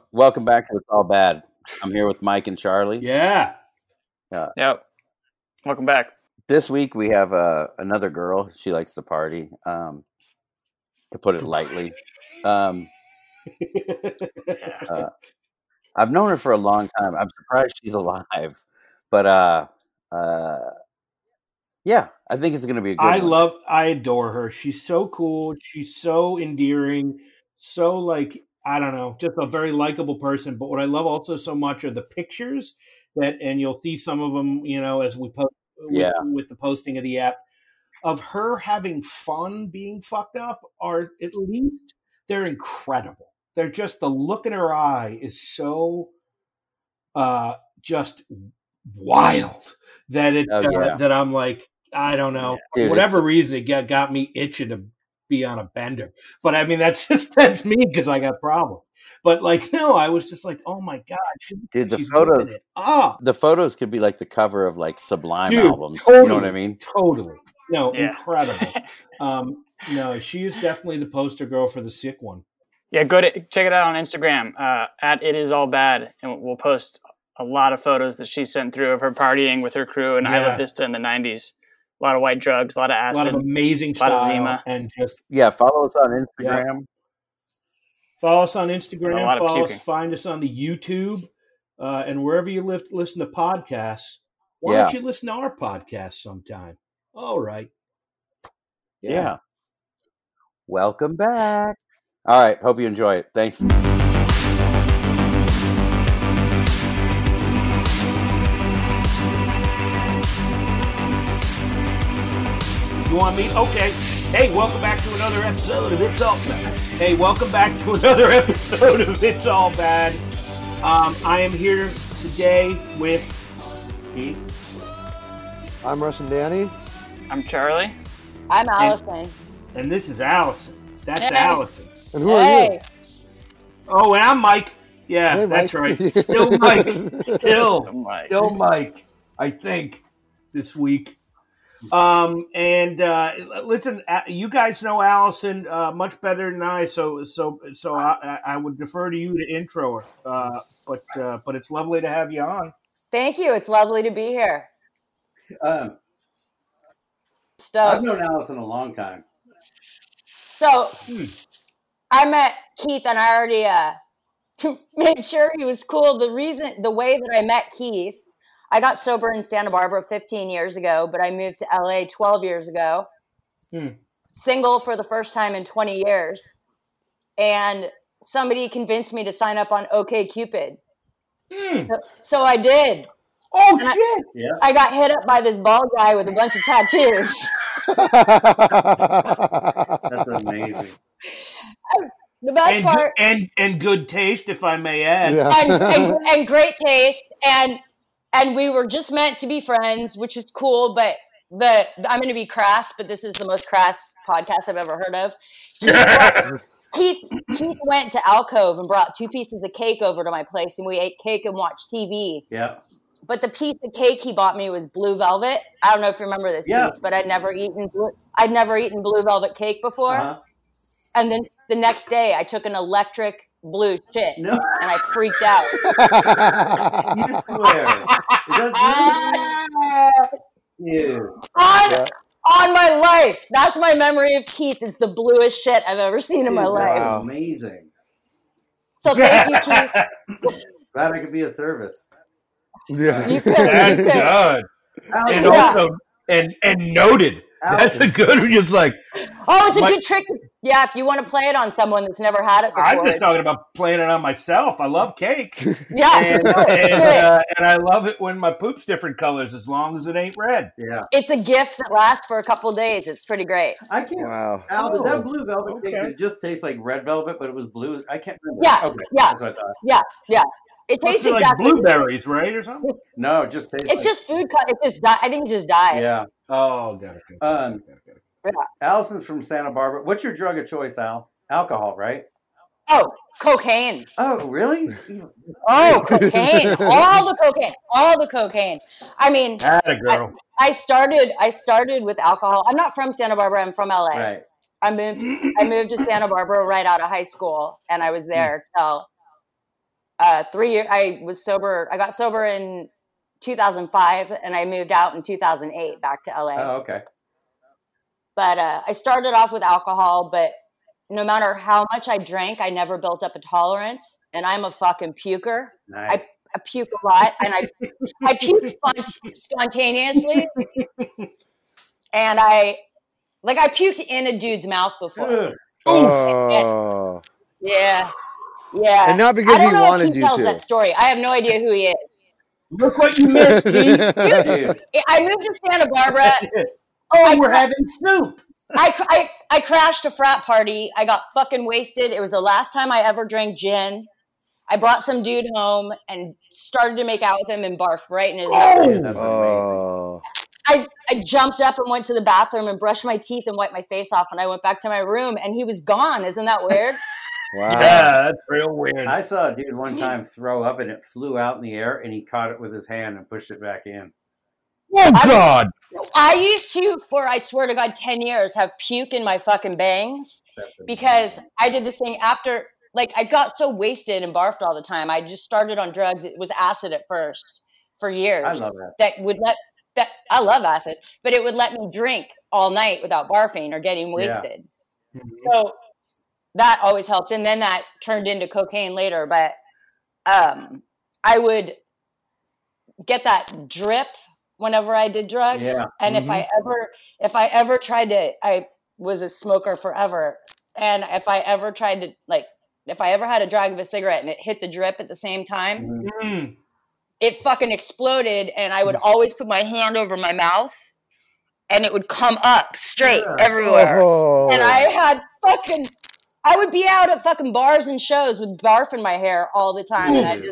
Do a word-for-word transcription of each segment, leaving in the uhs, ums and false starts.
welcome back to It's All Bad. I'm here with Mike and Charlie. Yeah. Uh, yep. Welcome back. This week we have uh, another girl. She likes to party, um, to put it lightly. Um, uh, I've known her for a long time. I'm surprised she's alive. But, uh, uh, yeah, I think it's going to be a good I one. love, I adore her. She's so cool. She's so endearing. So, like, I don't know, just a very likable person. But what I love also so much are the pictures that, and you'll see some of them, you know, as we post with, Yeah. with the posting of the app, of her having fun being fucked up, are at least they're incredible. They're just, the look in her eye is so uh, just wild that it Oh, yeah. uh, that I'm like, I don't know, Dude, for whatever it's- reason, it got, got me itching to be on a bender. But I mean, that's just that's me because I got problems. But like, no, I was just like, oh my god, she, Dude, the she's photos- ripping it up. The photos could be like the cover of like Sublime Dude, albums. totally, You know what I mean? Totally. No, Yeah. incredible. um, no, she is definitely the poster girl for the sick one. Yeah, go to check it out on Instagram uh, at It Is All Bad, and we'll post a lot of photos that she sent through of her partying with her crew in Yeah. Isla Vista in the nineties. A lot of white drugs, a lot of A acid. lot of amazing lot of style Zima. and just Yeah, follow us on Instagram. follow us on And a Instagram. lot of Follow us, puking. find us on the YouTube, uh, and wherever you live, listen to podcasts. Why Yeah. don't you listen to our podcast sometime? All right. Yeah. Welcome back. All right. Hope you enjoy it. Thanks. You want me? Okay. Hey, welcome back to another episode of It's All Bad. Hey, welcome back to another episode of It's All Bad. Um, I am here today with Keith. I'm Russ and Danny. I'm Charlie. I'm Allison. And this is Allison. That's Hey. Allison. And who are Hey. you? Oh, and I'm Mike. Yeah, Hey, that's Mike. right. Still Mike. Still, Mike. still Mike. I think this week. Um, and uh, listen, uh, you guys know Allison uh, much better than I, so so so I, I would defer to you to intro her. Uh, but uh, but it's lovely to have you on. Thank you. It's lovely to be here. Um, I've Stoked. known Allison a long time. So Hmm. I met Keith, and I already uh, made sure he was cool. The reason, the way that I met Keith, I got sober in Santa Barbara fifteen years ago, but I moved to L A twelve years ago. Hmm. Single for the first time in twenty years. And somebody convinced me to sign up on OkCupid. Hmm. So, so I did. Oh And I- shit! Yeah. I got hit up by this bald guy with a bunch of tattoos. That's amazing. The best And, part, and and good taste, if I may add. Yeah. and, and, and great taste, and and we were just meant to be friends, which is cool. But the I'm going to be crass, but this is the most crass podcast I've ever heard of. Keith, Keith Keith went to Alcove and brought two pieces of cake over to my place, and we ate cake and watched T V. Yeah. But the piece of cake he bought me was blue velvet. I don't know if you remember this, Yeah. Keith, but I'd never eaten blue, I'd never eaten blue velvet cake before. Uh-huh. And then the next day, I took an electric blue shit, No. and I freaked out. You swear. Is that true? Yeah. on, Yeah. on my life. That's my memory of Keith. Is the bluest shit I've ever seen in my Dude, life. Wow. Amazing. So thank you, Keith. Glad I could be of service. Yeah. You could. That's You could. good. And Yeah. also, and and noted. That's a Allison. good. Just like Oh, it's a My- good trick. To, yeah, if you want to play it on someone that's never had it before. I'm just talking about playing it on myself. I love cakes, yeah, and do it, and, do it. uh, and I love it when my poop's different colors, as long as it ain't red. Yeah. It's a gift that lasts for a couple days. It's pretty great. I can't. Wow. Al, did Oh, that blue velvet cake? okay. It just tastes like red velvet, but it was blue. I can't remember. Yeah, Okay. yeah. That's what I thought. It Must tastes be like exactly. blueberries, right, or something? No, it just tastes. It's like, just food. Co- it's just. Di- I think it's just diet. Yeah. Oh, got it. Got it, Um, got it, got it. Allison's from Santa Barbara. What's your drug of choice, Al? Alcohol, right? Oh, cocaine. Oh, really? Oh, cocaine. All the cocaine. All the cocaine. I mean, Atta girl. I started. I started with alcohol. I'm not from Santa Barbara. I'm from L A. Right. I moved. I moved to Santa Barbara right out of high school, and I was there till uh, three years. I was sober. I got sober in two thousand five, and I moved out in two thousand eight back to L A. Oh, okay. But uh, I started off with alcohol, but no matter how much I drank, I never built up a tolerance. And I'm a fucking puker. Nice. I, I puke a lot, and I I puke spont- spontaneously. And I like I puked in a dude's mouth before. Oh. Yeah, yeah. And not because I don't he know if wanted he you tells to. that story. I have no idea who he is. Look what you missed, Keith. Dude. I moved to Santa Barbara. Oh, I we're cra- having soup. I, I, I crashed a frat party. I got fucking wasted. It was the last time I ever drank gin. I brought some dude home and started to make out with him and barfed right in his mouth. Dude, that's amazing. Oh. I, I jumped up and went to the bathroom and brushed my teeth and wiped my face off, and I went back to my room, and he was gone. Isn't that weird? Wow. Yeah, that's real weird. I saw a dude one time throw up and it flew out in the air and he caught it with his hand and pushed it back in. Oh, God. I used to, for I swear to God, ten years, have puke in my fucking bangs because I did this thing after, like, I got so wasted and barfed all the time. I just started on drugs. It was acid at first for years. I love that. That would let, that I love acid, but it would let me drink all night without barfing or getting wasted. Yeah. So that always helped. And then that turned into cocaine later. But um, I would get that drip whenever I did drugs. Yeah. And Mhm. if I ever, if I ever tried to, I was a smoker forever. And if I ever tried to, like, if I ever had a drag of a cigarette and it hit the drip at the same time, Mhm. Mm. it fucking exploded. And I would always put my hand over my mouth and it would come up straight Yeah. everywhere. Oh. And I had fucking, I would be out at fucking bars and shows with barf in my hair all the time. And I Ooh. just,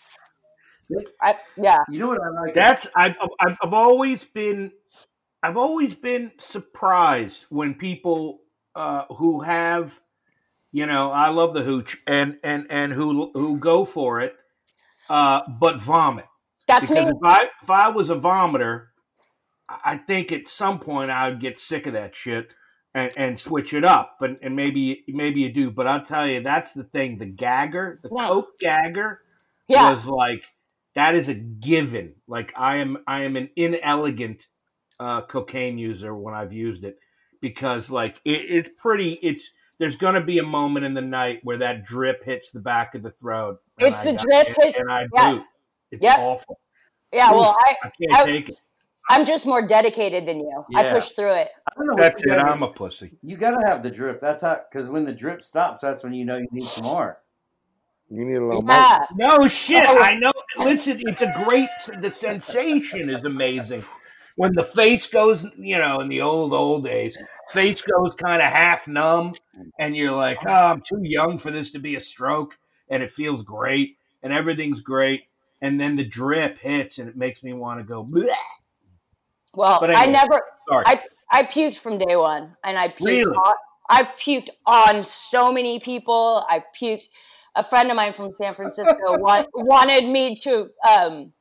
I, yeah. You know what I like? That's I've, I've I've always been I've always been surprised when people uh, who have, you know, I love the hooch and and and who who go for it, uh, but vomit. That's Because me. if I if I was a vomiter, I think at some point I would get sick of that shit and, and switch it up. And, and maybe maybe you do, but I'll tell you, that's the thing. The gagger, the Yeah. Coke gagger, Yeah. was like that is a given. Like I am I am an inelegant uh, cocaine user when I've used it because like it, it's pretty. It's there's going to be a moment in the night where that drip hits the back of the throat. and It's I the got- drip and, hit- and I yeah. boot. It's Yep. awful. Yeah. Well, I, I can't I- take it. I'm just more dedicated than you. I Yeah. pushed through it. I don't know what That's you it. guys- I'm a pussy. You gotta have the drip. That's how, because when the drip stops, that's when you know you need some more. You need a little more. Yeah. No shit. Oh. I know. Listen, it's a great. The sensation is amazing. When the face goes, you know, in the old old days, face goes kind of half numb, and you're like, "Oh, I'm too young for this to be a stroke," and it feels great, and everything's great, and then the drip hits, and it makes me want to go. Bleh. Well, But I anyway, never, Sorry. I, I puked from day one, and I puked. Really? On, I've puked on so many people. I puked. A friend of mine from San Francisco want, wanted me to. Um,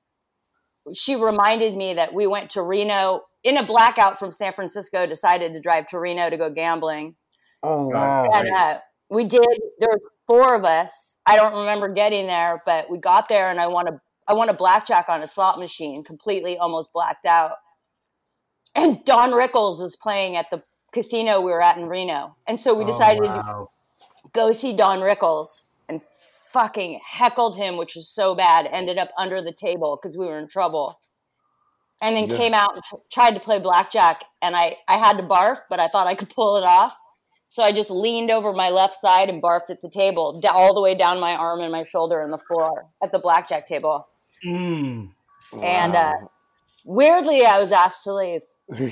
she reminded me that we went to Reno in a blackout from San Francisco. Decided to drive to Reno to go gambling, oh wow. and uh, we did. There were four of us. I don't remember getting there, but we got there, and I won a. I won a blackjack on a slot machine, completely almost blacked out. And Don Rickles was playing at the casino we were at in Reno. And so we decided oh, wow. to go see Don Rickles and fucking heckled him, which was so bad. Ended up under the table because we were in trouble. And then Yeah. came out and tr- tried to play blackjack. And I, I had to barf, but I thought I could pull it off. So I just leaned over my left side and barfed at the table, d- all the way down my arm and my shoulder and the floor at the blackjack table. Mm. And uh, weirdly, I was asked to leave.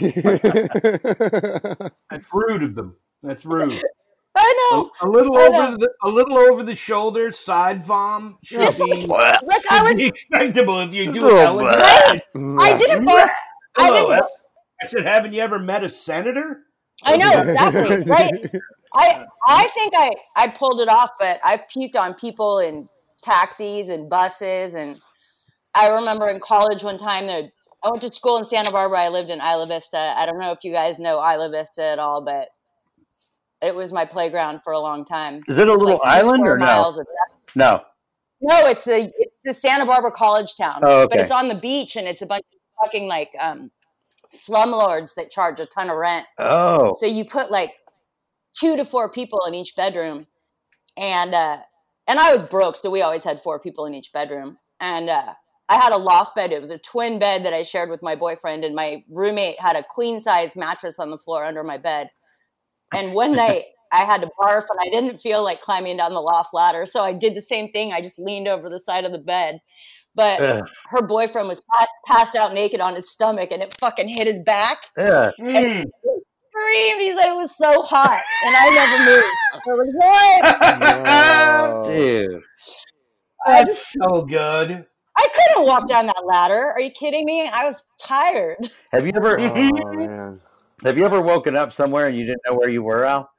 That's rude of them. That's rude. I A, know. a little I over know. the a little over the shoulder side vom should Just be, like, like I should was, be expectable if you Just do a it little elegantly. I didn't barf. I Hello, didn't. I said, haven't you ever met a senator? I know exactly. Right. I I think I I pulled it off, but I've puked on people in taxis and buses, and I remember in college one time that I went to school in Santa Barbara. I lived in Isla Vista. I don't know if you guys know Isla Vista at all, but it was my playground for a long time. Is it a Just little like two island square or no? miles of- No. No, it's the it's the Santa Barbara College Town, Oh, okay. but it's on the beach, and it's a bunch of fucking like um, slumlords that charge a ton of rent. Oh, So you put like two to four people in each bedroom, and uh, and I was broke, so we always had four people in each bedroom, and uh, I had a loft bed. It was a twin bed that I shared with my boyfriend, and my roommate had a queen size mattress on the floor under my bed. And one night I had to barf, and I didn't feel like climbing down the loft ladder, so I did the same thing. I just leaned over the side of the bed. But Ugh. her boyfriend was pa- passed out naked on his stomach, and it fucking hit his back. yeah. Mm. Screamed. He said it was so hot, and I never moved. I was like, what? No. Dude. That's so good. I couldn't walk down that ladder. Are you kidding me? I was tired. Have you ever Oh, man. have you ever woken up somewhere and you didn't know where you were, Al?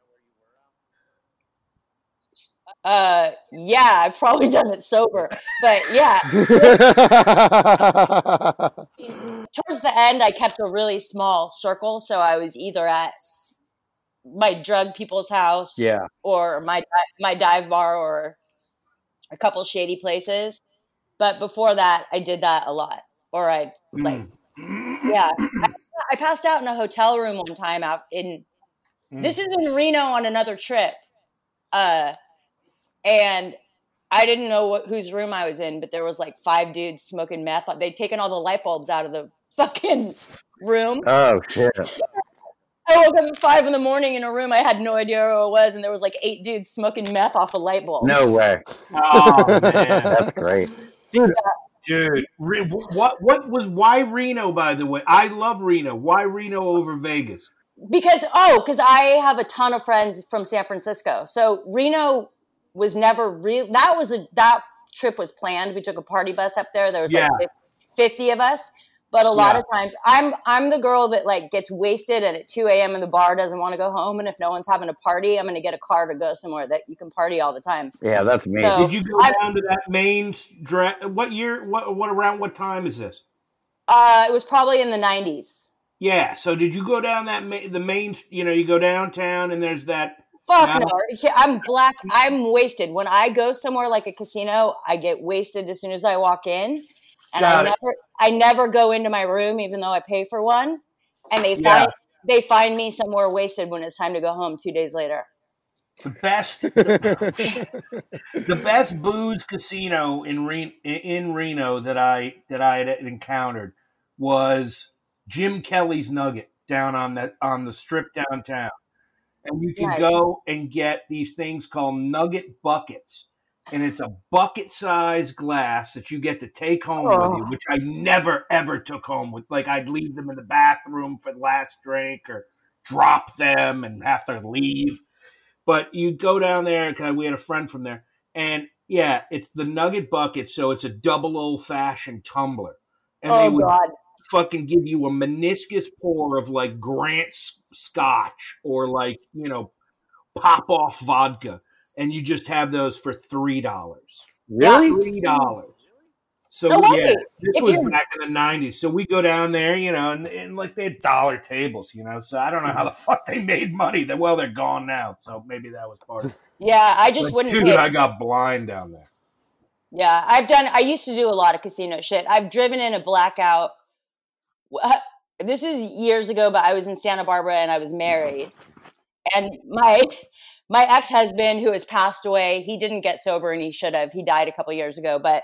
Uh, yeah, I've probably done it sober, but yeah. Towards the end, I kept a really small circle, so I was either at my drug people's house, Yeah. or my my dive bar, or a couple shady places. But before that, I did that a lot. Or I like, yeah, I, I passed out in a hotel room one time out in. Mm. This is in Reno on another trip, uh, and I didn't know what, whose room I was in, but there was like five dudes smoking meth. They'd taken all the light bulbs out of the fucking room. Oh shit. I woke up at five in the morning in a room I had no idea where it was, and there was like eight dudes smoking meth off of light bulbs. No way. Oh man, That's great. dude. Dude, Re- what what was why Reno? By the way, I love Reno. Why Reno over Vegas? Because oh, because I have a ton of friends from San Francisco, so Reno was never real. That was a that trip was planned. We took a party bus up there. There was Yeah. like fifty of us. But a lot Yeah. of times, I'm I'm the girl that like gets wasted and at two a.m. in the bar doesn't want to go home. And if no one's having a party, I'm going to get a car to go somewhere that you can party all the time. Yeah, that's me. So- Did you go I- down to that main dra- What year? What what around what time is this? Uh, it was probably in the nineties. Yeah. So did you go down that ma- the main? You know, you go downtown and there's that. Fuck Wow. no. I'm black. I'm wasted. When I go somewhere like a casino, I get wasted as soon as I walk in. And Got I it. never I never go into my room even though I pay for one. And they Yeah. find they find me somewhere wasted when it's time to go home two days later. The best, the best booze casino in Re- in Reno that I that I had encountered was Jim Kelly's Nugget down on that on the strip downtown, and you can Nice. go and get these things called Nugget buckets, and it's a bucket size glass that you get to take home Oh. with you, which I never ever took home with. Like I'd leave them in the bathroom for the last drink or drop them and have to leave. But you go down there because we had a friend from there, and yeah, it's the Nugget bucket, so it's a double old fashioned tumbler, and they Oh would God. fucking give you a meniscus pour of like Grant's Scotch or like you know pop off vodka, and you just have those for three dollars. Really? Three dollars. So No way. yeah, this If was you're- back in the nineties. So we go down there, you know, and, and like they had dollar tables, you know. So I don't know how the fuck they made money. That well, they're gone now. So maybe that was part of it. Yeah, I just Like, wouldn't dude, pay. I got blind down there. Yeah, I've done. I used to do a lot of casino shit. I've driven in a blackout. Wha- This is years ago, but I was in Santa Barbara and I was married, and my my ex husband, who has passed away, he didn't get sober and he should have. He died a couple years ago, but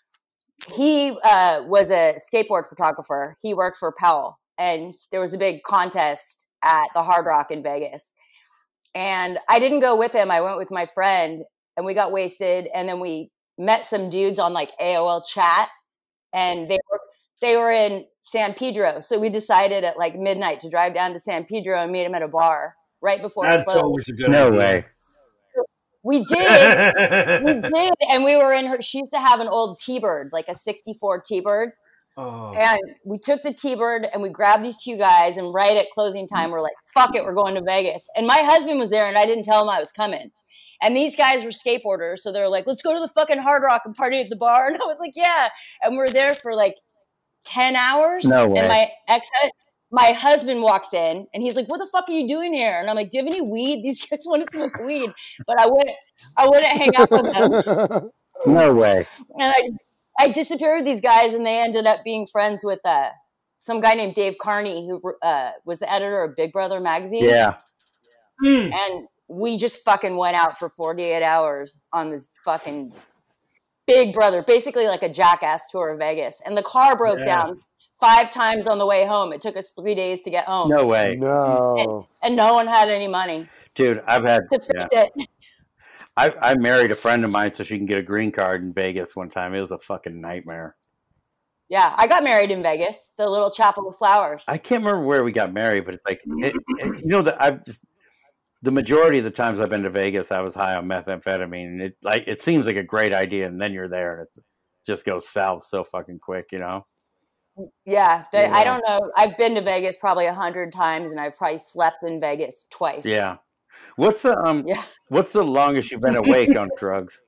he uh, was a skateboard photographer. He worked for Powell, and there was a big contest at the Hard Rock in Vegas. And I didn't go with him. I went with my friend, and we got wasted, and then we met some dudes on like A O L chat, and they were they were in San Pedro. So we decided at like midnight to drive down to San Pedro and meet him at a bar right before it That's closed. always a good No idea. way. We did. We did, and we were in her. She used to have an old T-Bird, like a sixty-four T-Bird, Oh. and we took the T-Bird and we grabbed these two guys, and right at closing time, we're like, "Fuck it, we're going to Vegas." And my husband was there, and I didn't tell him I was coming. And these guys were skateboarders, so they were like, "Let's go to the fucking Hard Rock and party at the bar." And I was like, "Yeah." And we're there for like ten hours. No way. And my ex, my husband walks in, and he's like, "What the fuck are you doing here?" And I'm like, "Do you have any weed? These guys want to smoke weed." But I wouldn't, I wouldn't hang out with them. No way. And I, I disappeared with these guys, and they ended up being friends with uh, some guy named Dave Carney, who uh, was the editor of Big Brother magazine. Yeah. Mm. And we just fucking went out for forty-eight hours on this fucking Big Brother, basically like a Jackass tour of Vegas. And the car broke Yeah. down five times on the way home. It took us three days to get home. No way. No. And no one had any money Dude, I've had to fix yeah. it. I, I married a friend of mine so she can get a green card in Vegas one time. It was a fucking nightmare. Yeah, I got married in Vegas, the little Chapel of Flowers. I can't remember where we got married, but it's like it, it, you know that I've just the majority of the times I've been to Vegas, I was high on methamphetamine, and it like it seems like a great idea, and then you're there, and it just goes south so fucking quick, you know. Yeah, they, Yeah. I don't know. I've been to Vegas probably a hundred times, and I've probably slept in Vegas twice. Yeah. What's the um? Yeah, What's the longest you've been awake on drugs?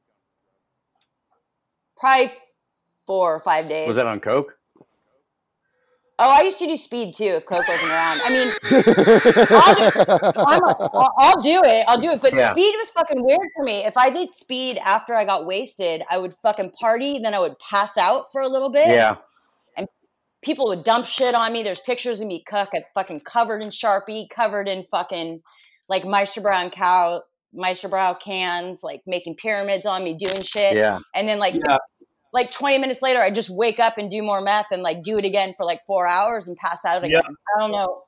probably four or five days. Was that on coke? Oh, I used to do speed too if Coke wasn't around. I mean, I'll do, I'm a, I'll, I'll do it. I'll do it. But Yeah. speed was fucking weird for me. If I did speed after I got wasted, I would fucking party, then I would pass out for a little bit. Yeah. People would dump shit on me. There's pictures of me cook at fucking covered in Sharpie, covered in fucking like Meister Brown cow, Meister Brown cans, like making pyramids on me, doing shit. Yeah. And then like Yeah. like twenty minutes later, I just wake up and do more meth and like do it again for like four hours and pass out again. Yeah. I don't know.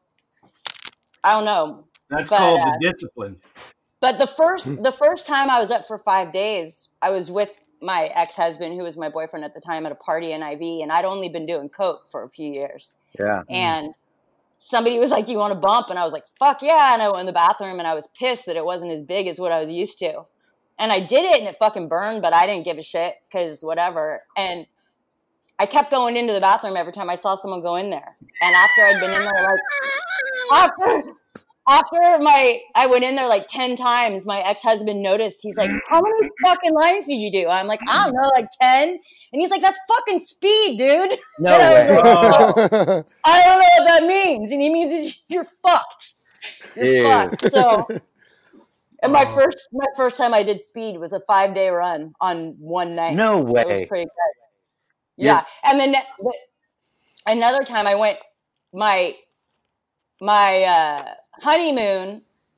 I don't know. That's But, called uh, the discipline. But the first the first time I was up for five days, I was with my ex-husband, who was my boyfriend at the time, at a party in I V, and I'd only been doing coke for a few years. Yeah. And somebody was like, "You want a bump?" And I was like, "Fuck yeah!" And I went in the bathroom, and I was pissed that it wasn't as big as what I was used to. And I did it, and it fucking burned, but I didn't give a shit because whatever. And I kept going into the bathroom every time I saw someone go in there. And after I'd been in there, like after after my I went in there like ten times, my ex-husband noticed. He's like, "How many fucking lines did you do?" I'm like, "I don't know, like ten." And he's like, "That's fucking speed, dude." No And I way. was like, Oh, I don't know what that means. And he means you're fucked. You're Dude. fucked. So, and my Oh. first my first time I did speed was a five day run on one night. No It was way. pretty good. Yeah, and then the, another time I went my my uh, honeymoon.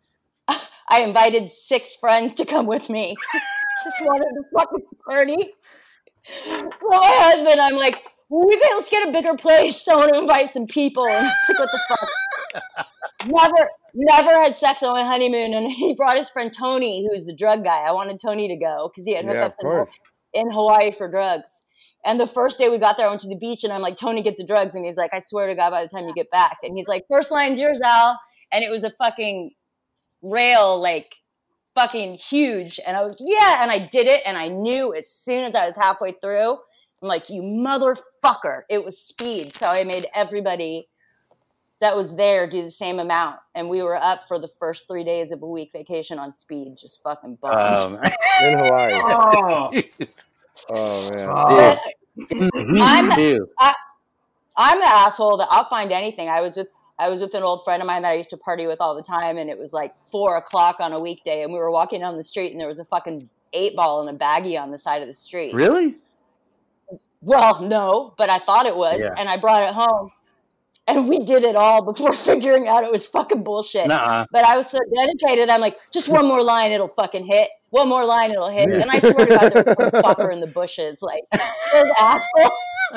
I invited six friends to come with me. Just wanted to fucking party. So my husband, I'm like, well, we let's get a bigger place. I want to invite some people. And he's like, what the fuck? Never, never had sex on my honeymoon. And he brought his friend Tony, who's the drug guy. I wanted Tony to go because he had Yeah, of hookups in, course. in Hawaii for drugs. And the first day we got there, I went to the beach, and I'm like, Tony, get the drugs. And he's like, I swear to God, by the time you get back. And he's like, first line's yours, Al. And it was a fucking rail, like fucking huge. And I was, yeah. And I did it. And I knew as soon as I was halfway through, I'm like, you motherfucker. It was speed. So I made everybody that was there do the same amount. And we were up for the first three days of a week vacation on speed, just fucking bummed. Um, In Hawaii. oh. Oh man. Oh. I'm- too. I'm the asshole that I'll find anything. I was with I was with an old friend of mine that I used to party with all the time, and it was like four o'clock on a weekday, and we were walking down the street, and there was a fucking eight ball and a baggie on the side of the street. Really? Well, no, but I thought it was, Yeah. and I brought it home, and we did it all before figuring out it was fucking bullshit. Nuh-uh. But I was so dedicated, I'm like, just one more line, it'll fucking hit. One more line, it'll hit. And I swear to God, there was some fucker in the bushes, like, this asshole.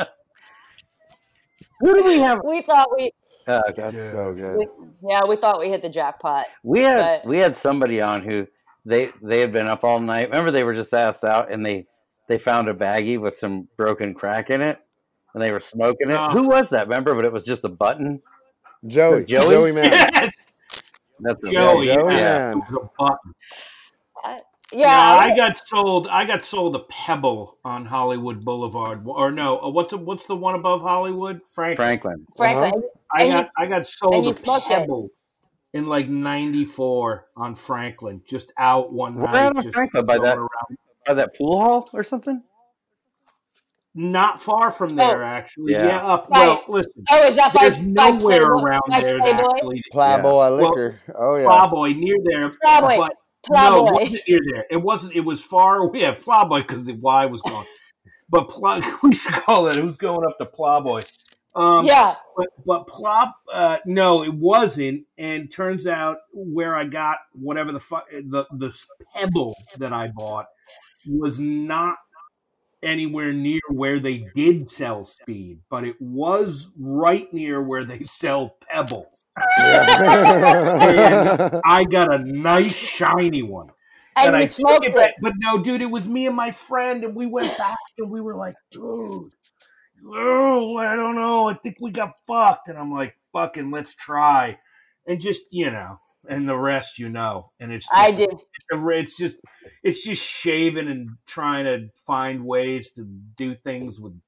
Who do we have? We thought we, Uh, That's Yeah. so good. we, yeah, we thought we hit the jackpot. we had But- we had somebody on who they they had been up all night. Remember, they were just asked out, and they they found a baggie with some broken crack in it, and they were smoking it. Oh. Who was that? Remember? But it was just a button. Joey. Joey? Joey, man. Yes. That's a Joey, Joey, yeah. man. It was a button. Yeah, Yeah, I- I got sold. I got sold a Pebble on Hollywood Boulevard, or no? uh, What's the, what's the one above Hollywood? Franklin. Franklin. frankly, Uh-huh. I and got you- I got and sold you a smoked it. Pebble in like ninety-four on Franklin, just out one Where night, on just Franklin? By going that- around. By that pool hall or something? Not far from there, actually. Yeah. Yeah, up. Right. Well, listen, oh, is that by, there's by nowhere Playboy? around By there to Playboy? actually Plabo Yeah. I liquor. Oh yeah. Plowboy near there, Plowboy. but No, it Plowboy. wasn't near there. It wasn't. It was far away. Yeah, Plowboy because the Y was gone. But plow, we should call it. Who's going up to Plowboy? Um, Yeah. But but Plop, uh, no, it wasn't. And turns out where I got whatever the fuck the the pebble that I bought was not anywhere near where they did sell speed, but it was right near where they sell pebbles. And I got a nice shiny one. And I you smoked took it. back. But no, dude, it was me and my friend, and we went back, and we were like, dude, oh, I don't know. I think we got fucked. And I'm like, fucking, let's try. And just, you know, and the rest, you know. And it's just, I did. it's just, it's just shaving and trying to find ways to do things with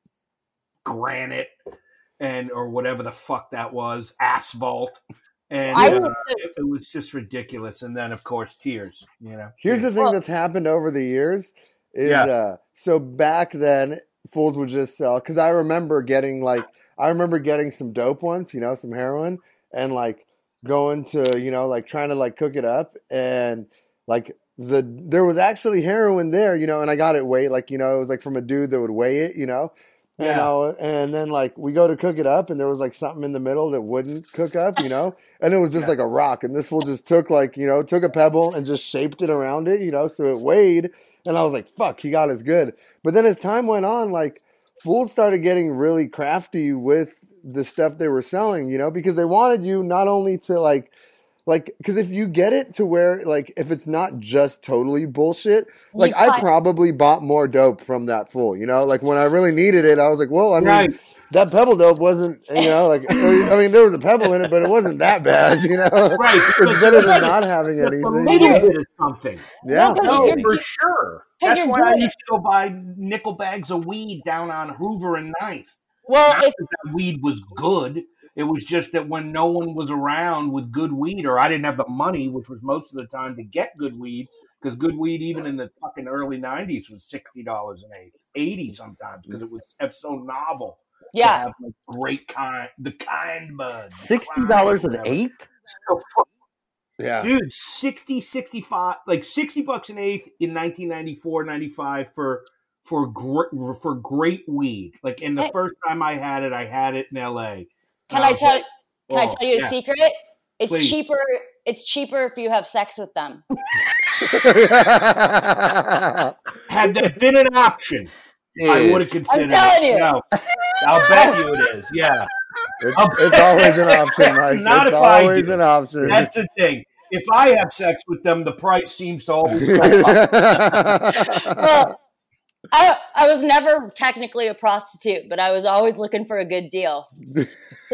granite and, or whatever the fuck that was, asphalt. And I uh, was- it, it was just ridiculous. And then, of course, tears, you know. Here's the thing Well- that's happened over the years is Yeah. uh so back then fools would just sell because I remember getting like I remember getting some dope once, you know, some heroin, and like going to, you know, like trying to like cook it up, and like the there was actually heroin there, you know, and I got it weighed, like, you know, it was like from a dude that would weigh it, you know. And, Yeah. I, and then like we go to cook it up, and there was like something in the middle that wouldn't cook up, you know, and it was just Yeah. like a rock, and this fool just took like, you know, took a pebble and just shaped it around it, you know, so it weighed, and I was like, fuck, he got us good. But then as time went on, like fools started getting really crafty with the stuff they were selling, you know, because they wanted you not only to like Like, because if you get it to where, like, if it's not just totally bullshit, like, You I find- probably bought more dope from that fool, you know? Like, when I really needed it, I was like, well, I mean, Right. that pebble dope wasn't, you know, like, I mean, there was a pebble in it, but it wasn't that bad, you know? Right. It's better than not having Just a anything. little you know? bit of something. Yeah. Because No, you're for ju- sure. because That's you're why I doing used to go buy nickel bags of weed down on Hoover and Ninth. Well, Not if that that weed was good. It was just that when no one was around with good weed, or I didn't have the money, which was most of the time, to get good weed, because good weed, even in the fucking early nineties, was sixty dollars an eighth, eighty sometimes, because it was so novel. To yeah, have like great kind, the kind bud. the Sixty dollars Klein, an whatever. eighth? So fuck, Yeah. dude, sixty, sixty-five, like sixty bucks an eighth in nineteen ninety-four, ninety-five for for great for great weed. Like, and the Hey. first time I had it, I had it in L A. can And I was tell? like, Can I oh, tell you a yeah. secret? It's Please. cheaper. It's cheaper if you have sex with them. Had that been an option, I would have considered telling it. you. No, I'll bet you it is. Yeah, It- it's always an option, Mike. Not It's if I always do. an option. that's the thing. If I have sex with them, the price seems to always go up. Well, I I was never technically a prostitute, but I was always looking for a good deal. So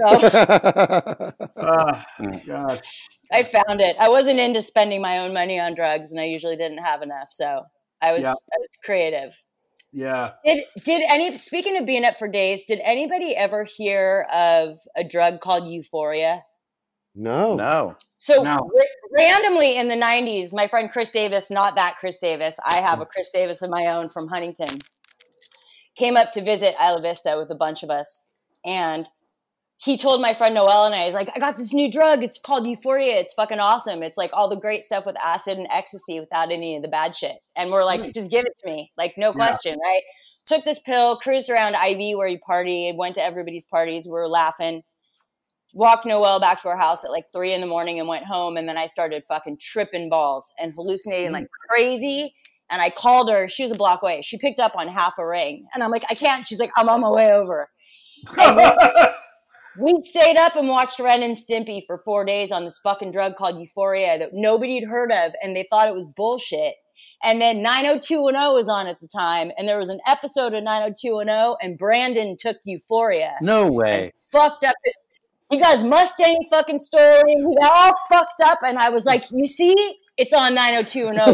Uh, God. I found it. I wasn't into spending my own money on drugs, and I usually didn't have enough. So I was Yeah. I was creative. Yeah. Did did any speaking of being up for days? Did anybody ever hear of a drug called Euphoria? No. No. So No. ra- randomly in the nineties, my friend Chris Davis, not that Chris Davis, I have a Chris Davis of my own from Huntington, came up to visit Isla Vista with a bunch of us. And he told my friend Noel and I, he's like, I got this new drug. It's called Euphoria. It's fucking awesome. It's like all the great stuff with acid and ecstasy without any of the bad shit. And we're like, Nice. just give it to me. Like, no Yeah. question, right? Took this pill, cruised around I V where he partied, went to everybody's parties. We were laughing. Walked Noel back to our house at like three in the morning and went home. And then I started fucking tripping balls and hallucinating like crazy. And I called her. She was a block away. She picked up on half a ring. And I'm like, I can't. She's like, I'm on my way over. And we, we stayed up and watched Ren and Stimpy for four days on this fucking drug called Euphoria that nobody had heard of. And they thought it was bullshit. And then nine oh two one oh was on at the time. And there was an episode of nine oh two one oh. And Brandon took Euphoria. No way. Fucked up. He got his Mustang fucking story. He got all fucked up. And I was like, you see, it's on nine oh two one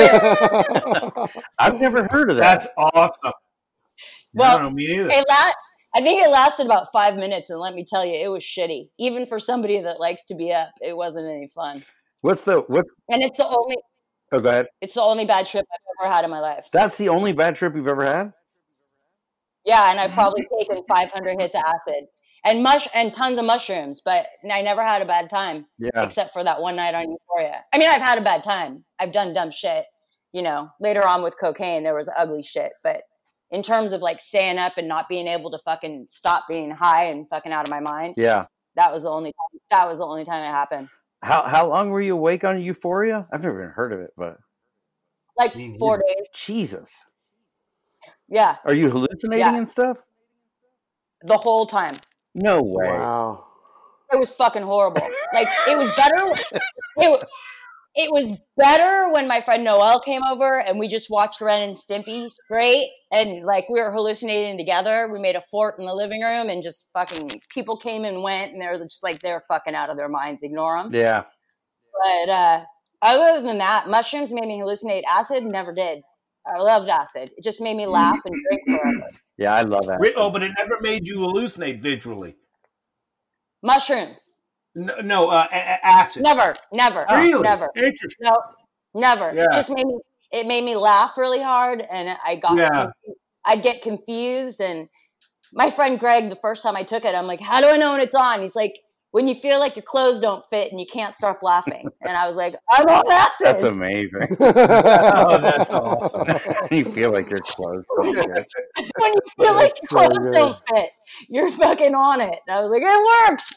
oh. I've never heard of that. That's awesome. Well, no, no, me neither. It la- I think it lasted about five minutes. And let me tell you, it was shitty. Even for somebody that likes to be up, it wasn't any fun. What's the what? And it's the only, Oh, go ahead. it's the only bad trip I've ever had in my life. That's the only bad trip you've ever had? Yeah. And I've probably taken five hundred hits of acid. and mush and tons of mushrooms, but I never had a bad time. Yeah. Except for that one night on Euphoria. I mean, I've had a bad time. I've done dumb shit. You know, later on with cocaine, there was ugly shit. But in terms of like staying up and not being able to fucking stop being high and fucking out of my mind, Yeah. that was the only time, that was the only time it happened. How how long were you awake on Euphoria? I've never even heard of it, but Like four days. Jesus. Yeah. Are you hallucinating Yeah. and stuff? The whole time. No way. Wow. It was fucking horrible. Like it was better. It, it was better when my friend Noelle came over and we just watched Ren and Stimpy straight, and like we were hallucinating together. We made a fort in the living room, and just fucking people came and went, and they were just like they're fucking out of their minds. Ignore them. Yeah. But uh, other than that, mushrooms made me hallucinate. Acid never did. I loved acid. It just made me laugh and drink forever. Yeah, I love that. Oh, but it never made you hallucinate visually. Mushrooms. No, no uh, a- a- acid. Never, never, Really? never. Interesting. No, never. Yeah. It just made me. It made me laugh really hard, and I got. Yeah. Confu- I'd get confused, and my friend Greg, the first time I took it, I'm like, "How do I know when it's on?" He's like, "When you feel like your clothes don't fit and you can't stop laughing." And I was like, "I'm on acid." That's amazing. Oh, that's awesome. You feel like you're close. When you feel like That's your so clothes good. don't fit, you're fucking on it. And I was like, "It works."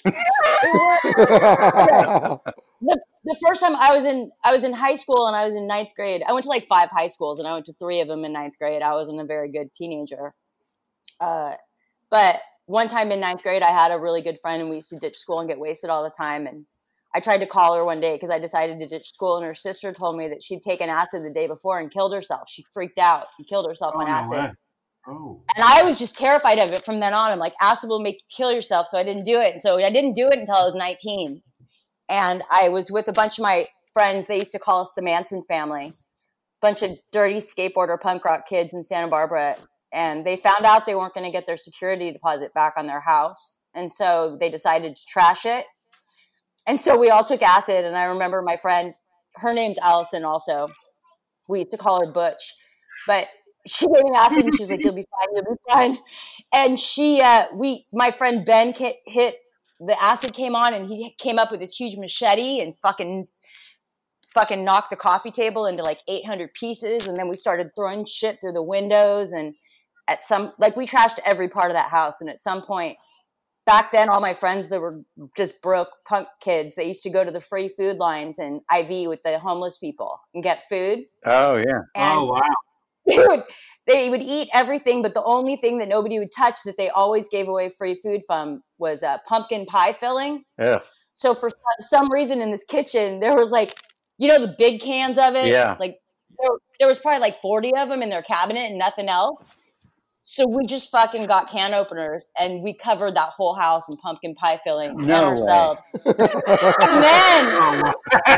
It works. the, the first time I was in I was in high school and I was in ninth grade. I went to like five high schools and I went to three of them in ninth grade. I wasn't a very good teenager. Uh, but one time in ninth grade, I had a really good friend and we used to ditch school and get wasted all the time. And I tried to call her one day because I decided to ditch school, and her sister told me that she'd taken acid the day before and killed herself. She freaked out and killed herself Oh, on no acid. way. Oh. And I was just terrified of it from then on. I'm like, acid will make you kill yourself. So I didn't do it. And so I didn't do it until I was nineteen. And I was with a bunch of my friends. They used to call us the Manson family. Bunch of dirty skateboarder punk rock kids in Santa Barbara. And they found out they weren't going to get their security deposit back on their house. And so they decided to trash it. And so we all took acid. And I remember my friend, her name's Allison also. We used to call her Butch. But she gave me acid and she's like, "You'll be fine, you'll be fine." And she, uh, we, my friend Ben hit, hit, the acid came on and he came up with this huge machete and fucking, fucking knocked the coffee table into like eight hundred pieces. And then we started throwing shit through the windows. And at some, like we trashed every part of that house. And at some point, back then, all my friends that were just broke punk kids, they used to go to the free food lines in I V with the homeless people and get food. Oh yeah. And Oh, wow. they would, they would eat everything, but the only thing that nobody would touch that they always gave away free food from was uh, pumpkin pie filling. Yeah. So for some, some reason in this kitchen, there was like, you know, the big cans of it. Yeah. Like there, there was probably like forty of them in their cabinet and nothing else. So we just fucking got can openers and we covered that whole house in pumpkin pie filling and No way. ourselves. And then,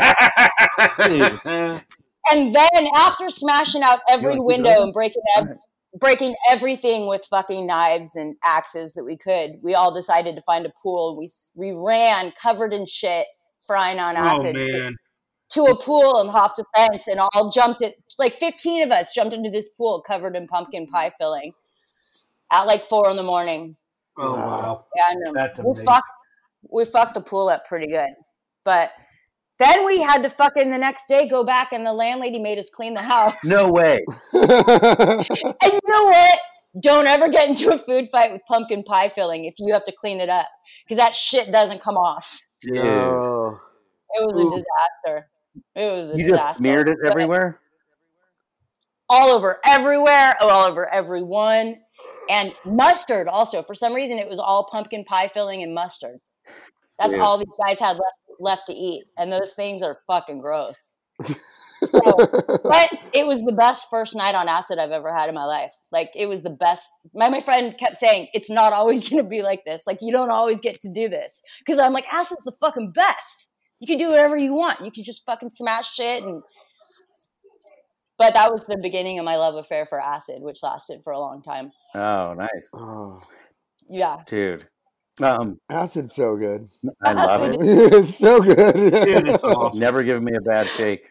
Dude. and then after smashing out every You like window these and breaking ev- breaking everything with fucking knives and axes that we could, we all decided to find a pool. We we ran covered in shit, frying on Oh, acid. man. To a pool and hopped a fence and all jumped it. Like fifteen of us jumped into this pool covered in pumpkin pie filling at like four in the morning. Oh, wow. And um, That's we amazing. fucked, we fucked the pool up pretty good. But then we had to fucking the next day go back and the landlady made us clean the house. No way. And you know what? Don't ever get into a food fight with pumpkin pie filling if you have to clean it up. Because that shit doesn't come off. Dude. Oh. It was Ooh. a disaster. It was a You disaster. just smeared it But everywhere? all over everywhere, all over everyone. And mustard also. For some reason, it was all pumpkin pie filling and mustard. That's Dude. all these guys had left, left to eat. And those things are fucking gross. So, but it was the best first night on acid I've ever had in my life. Like, it was the best. My, my friend kept saying, it's not always going to be like this. Like, you don't always get to do this. Because I'm like, acid's the fucking best. You can do whatever you want. You can just fucking smash shit. And But that was the beginning of my love affair for acid, which lasted for a long time. Oh, nice. Oh. Yeah. Dude. Um, Acid's so good. I love it. It's so good. Dude, it's awesome. Never give me a bad shake.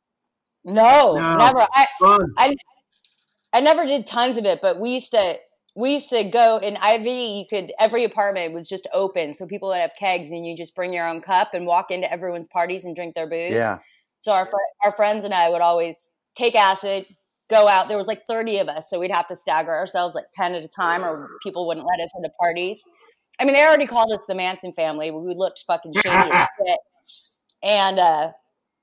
No, No. never. I, Fun. I I never did tons of it, but we used to we used to go in I V. You could every apartment was just open, so people would have kegs, and you just bring your own cup and walk into everyone's parties and drink their booze. Yeah. So our fr- our friends and I would always take acid, go out. There was like thirty of us, so we'd have to stagger ourselves like ten at a time, or people wouldn't let us into parties. I mean, they already called us the Manson family. We looked fucking shady as shit. And uh,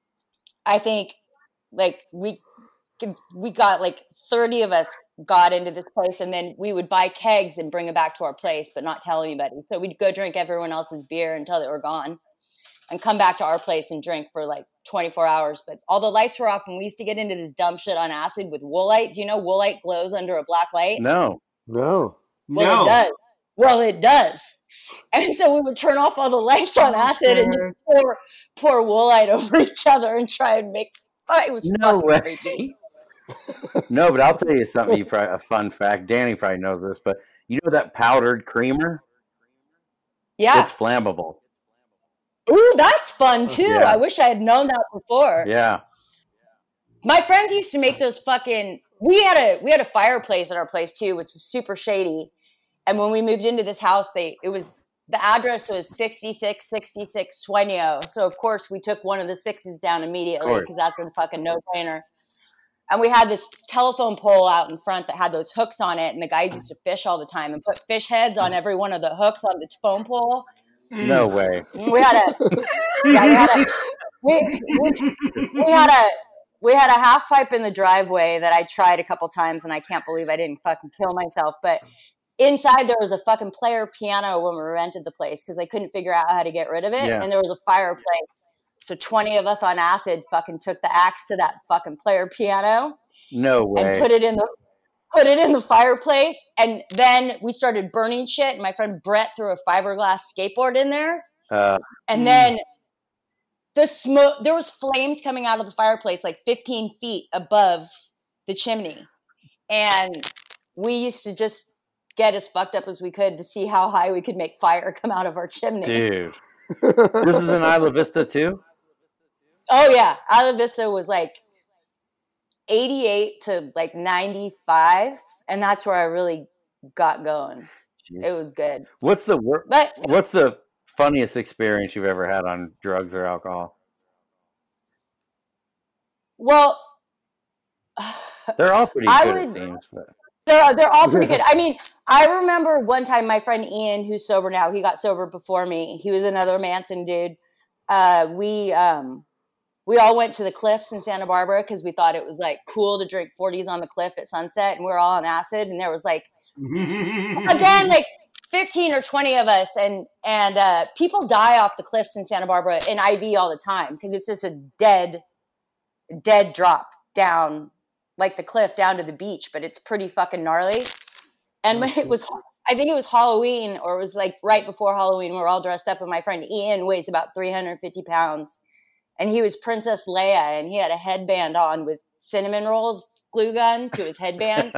I think like we we got like thirty of us got into this place, and then we would buy kegs and bring them back to our place, but not tell anybody. So we'd go drink everyone else's beer until they were gone, and come back to our place and drink for like twenty-four hours. But all the lights were off, and we used to get into this dumb shit on acid with woolite. Do you know woolite glows under a black light? No. No. Well, No. it does. Well, it does. And so we would turn off all the lights on acid and just pour, pour woolite over each other and try and make it was No fucking way. creepy. No, but I'll tell you something. You probably, a fun fact. Danny probably knows this, but you know that powdered creamer? Yeah. It's flammable. Ooh, that's fun too. Yeah. I wish I had known that before. Yeah. My friends used to make those fucking. We had a we had a fireplace at our place too, which was super shady. And when we moved into this house, they it was the address was sixty-six sixty-six Sueño. So of course we took one of the sixes down immediately because that's a fucking no brainer. And we had this telephone pole out in front that had those hooks on it, and the guys used to fish all the time and put fish heads on every one of the hooks on the phone pole. No way. We had a yeah, we had a we, we, we had a we had a half pipe in the driveway that I tried a couple times, and I can't believe I didn't fucking kill myself. But inside there was a fucking player piano when we rented the place because they couldn't figure out how to get rid of it, Yeah. and there was a fireplace. So twenty of us on acid fucking took the axe to that fucking player piano No way. and put it in the put it in the fireplace, and then we started burning shit. And my friend Brett threw a fiberglass skateboard in there, Uh, and then the smoke. There was flames coming out of the fireplace like fifteen feet above the chimney, and we used to just get as fucked up as we could to see how high we could make fire come out of our chimney. dude. This is in Isla Vista too? Oh yeah, Isla Vista was like eighty-eight to like ninety-five, and that's where I really got going. It was good. What's the wor- But What's the funniest experience you've ever had on drugs or alcohol? well, They're all pretty I good, would- it seems. But they're they're all pretty good. I mean, I remember one time my friend Ian, who's sober now, he got sober before me. He was another Manson dude. Uh, we um, we all went to the cliffs in Santa Barbara because we thought it was like cool to drink forties on the cliff at sunset, and we were all on acid, and there was like again like fifteen or twenty of us, and and uh, people die off the cliffs in Santa Barbara in I V all the time because it's just a dead dead drop down like the cliff down to the beach, but it's pretty fucking gnarly. And it was, I think it was Halloween, or it was like right before Halloween. We were all dressed up, and my friend Ian weighs about three hundred fifty pounds, and he was Princess Leia, and he had a headband on with cinnamon rolls glue gun to his headband.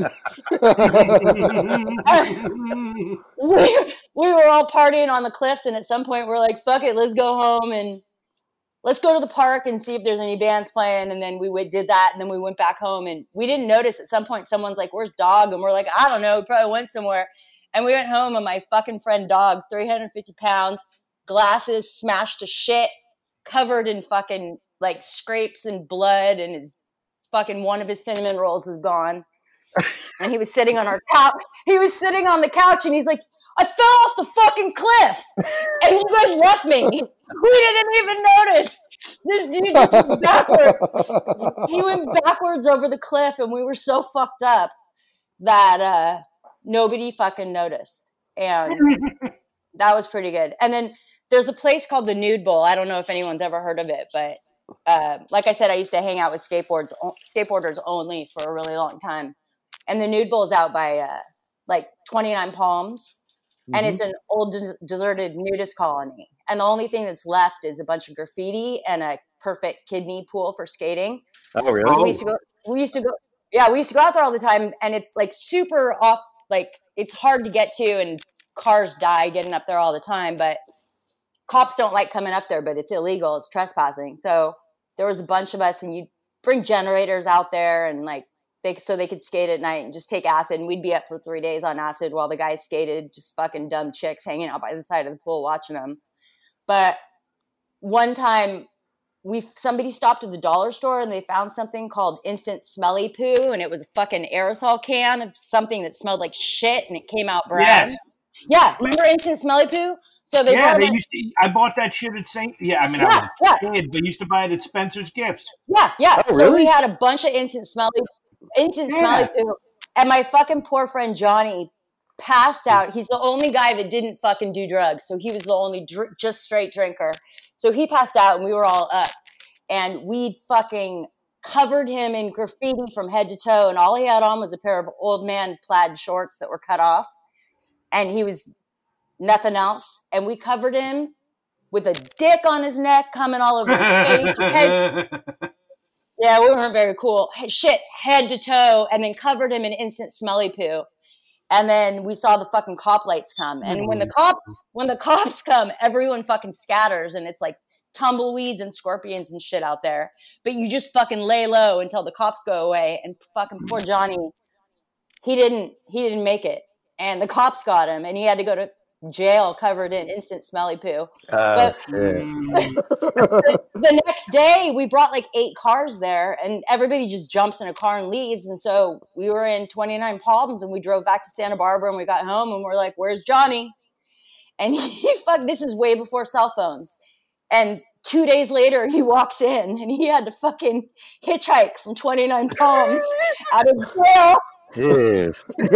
we, we were all partying on the cliffs, and at some point we're like, fuck it, let's go home and let's go to the park and see if there's any bands playing. And then we would, did that, and then we went back home, and we didn't notice at some point someone's like, where's Dog? And we're like, I don't know, we probably went somewhere. And we went home, and my fucking friend Dog, three hundred fifty pounds, glasses smashed to shit, covered in fucking like scrapes and blood, and his fucking one of his cinnamon rolls is gone. And he was sitting on our couch. He was sitting on the couch, and he's like, I fell off the fucking cliff, and you guys left me. We didn't even notice. This dude just went backwards. He went backwards over the cliff, and we were so fucked up that uh, nobody fucking noticed. And that was pretty good. And then there's a place called the Nude Bowl. I don't know if anyone's ever heard of it, but uh, like I said, I used to hang out with skateboards, skateboarders only for a really long time. And the Nude Bowl is out by uh, like twenty-nine Palms. And Mhm. it's an old de- deserted nudist colony. And the only thing that's left is a bunch of graffiti and a perfect kidney pool for skating. Oh, really? So we used to go, we used to go, yeah, we used to go out there all the time. And it's like super off, like it's hard to get to, and cars die getting up there all the time. But cops don't like coming up there, but it's illegal. It's trespassing. So there was a bunch of us, and you bring generators out there, and like they so they could skate at night and just take acid. And we'd be up for three days on acid while the guys skated, just fucking dumb chicks hanging out by the side of the pool watching them. But one time, we somebody stopped at the dollar store and they found something called instant smelly poo, and it was a fucking aerosol can of something that smelled like shit, and it came out brown. Yes. Yeah, remember instant smelly poo? So they yeah, they it. used to. I bought that shit at Saint. Yeah, I mean, Yeah, I was a yeah. kid, but used to buy it at Spencer's Gifts. Yeah, yeah. Oh, So really? we had a bunch of instant smelly, instant Yeah. smelly poo, and my fucking poor friend Johnny passed out. He's the only guy that didn't fucking do drugs, so he was the only dr- just straight drinker. So he passed out, and we were all up, and we fucking covered him in graffiti from head to toe, and all he had on was a pair of old man plaid shorts that were cut off, and he was nothing else. And we covered him with a dick on his neck coming all over his face. Head, yeah, we weren't very cool. Shit, head to toe, and then covered him in instant smelly poo. And then we saw the fucking cop lights come. And when the cop, when the cops come, everyone fucking scatters, and it's like tumbleweeds and scorpions and shit out there. But you just fucking lay low until the cops go away. And fucking poor Johnny, he didn't, he didn't make it. And the cops got him, and he had to go to jail covered in instant smelly poo. Uh, But shit. the, the next day we brought like eight cars there, and everybody just jumps in a car and leaves. And so we were in twenty-nine Palms, and we drove back to Santa Barbara, and we got home, and we're like, where's Johnny? And he fuck this is way before cell phones. And two days later he walks in, and he had to fucking hitchhike from twenty-nine Palms out of jail. Dude. Wait,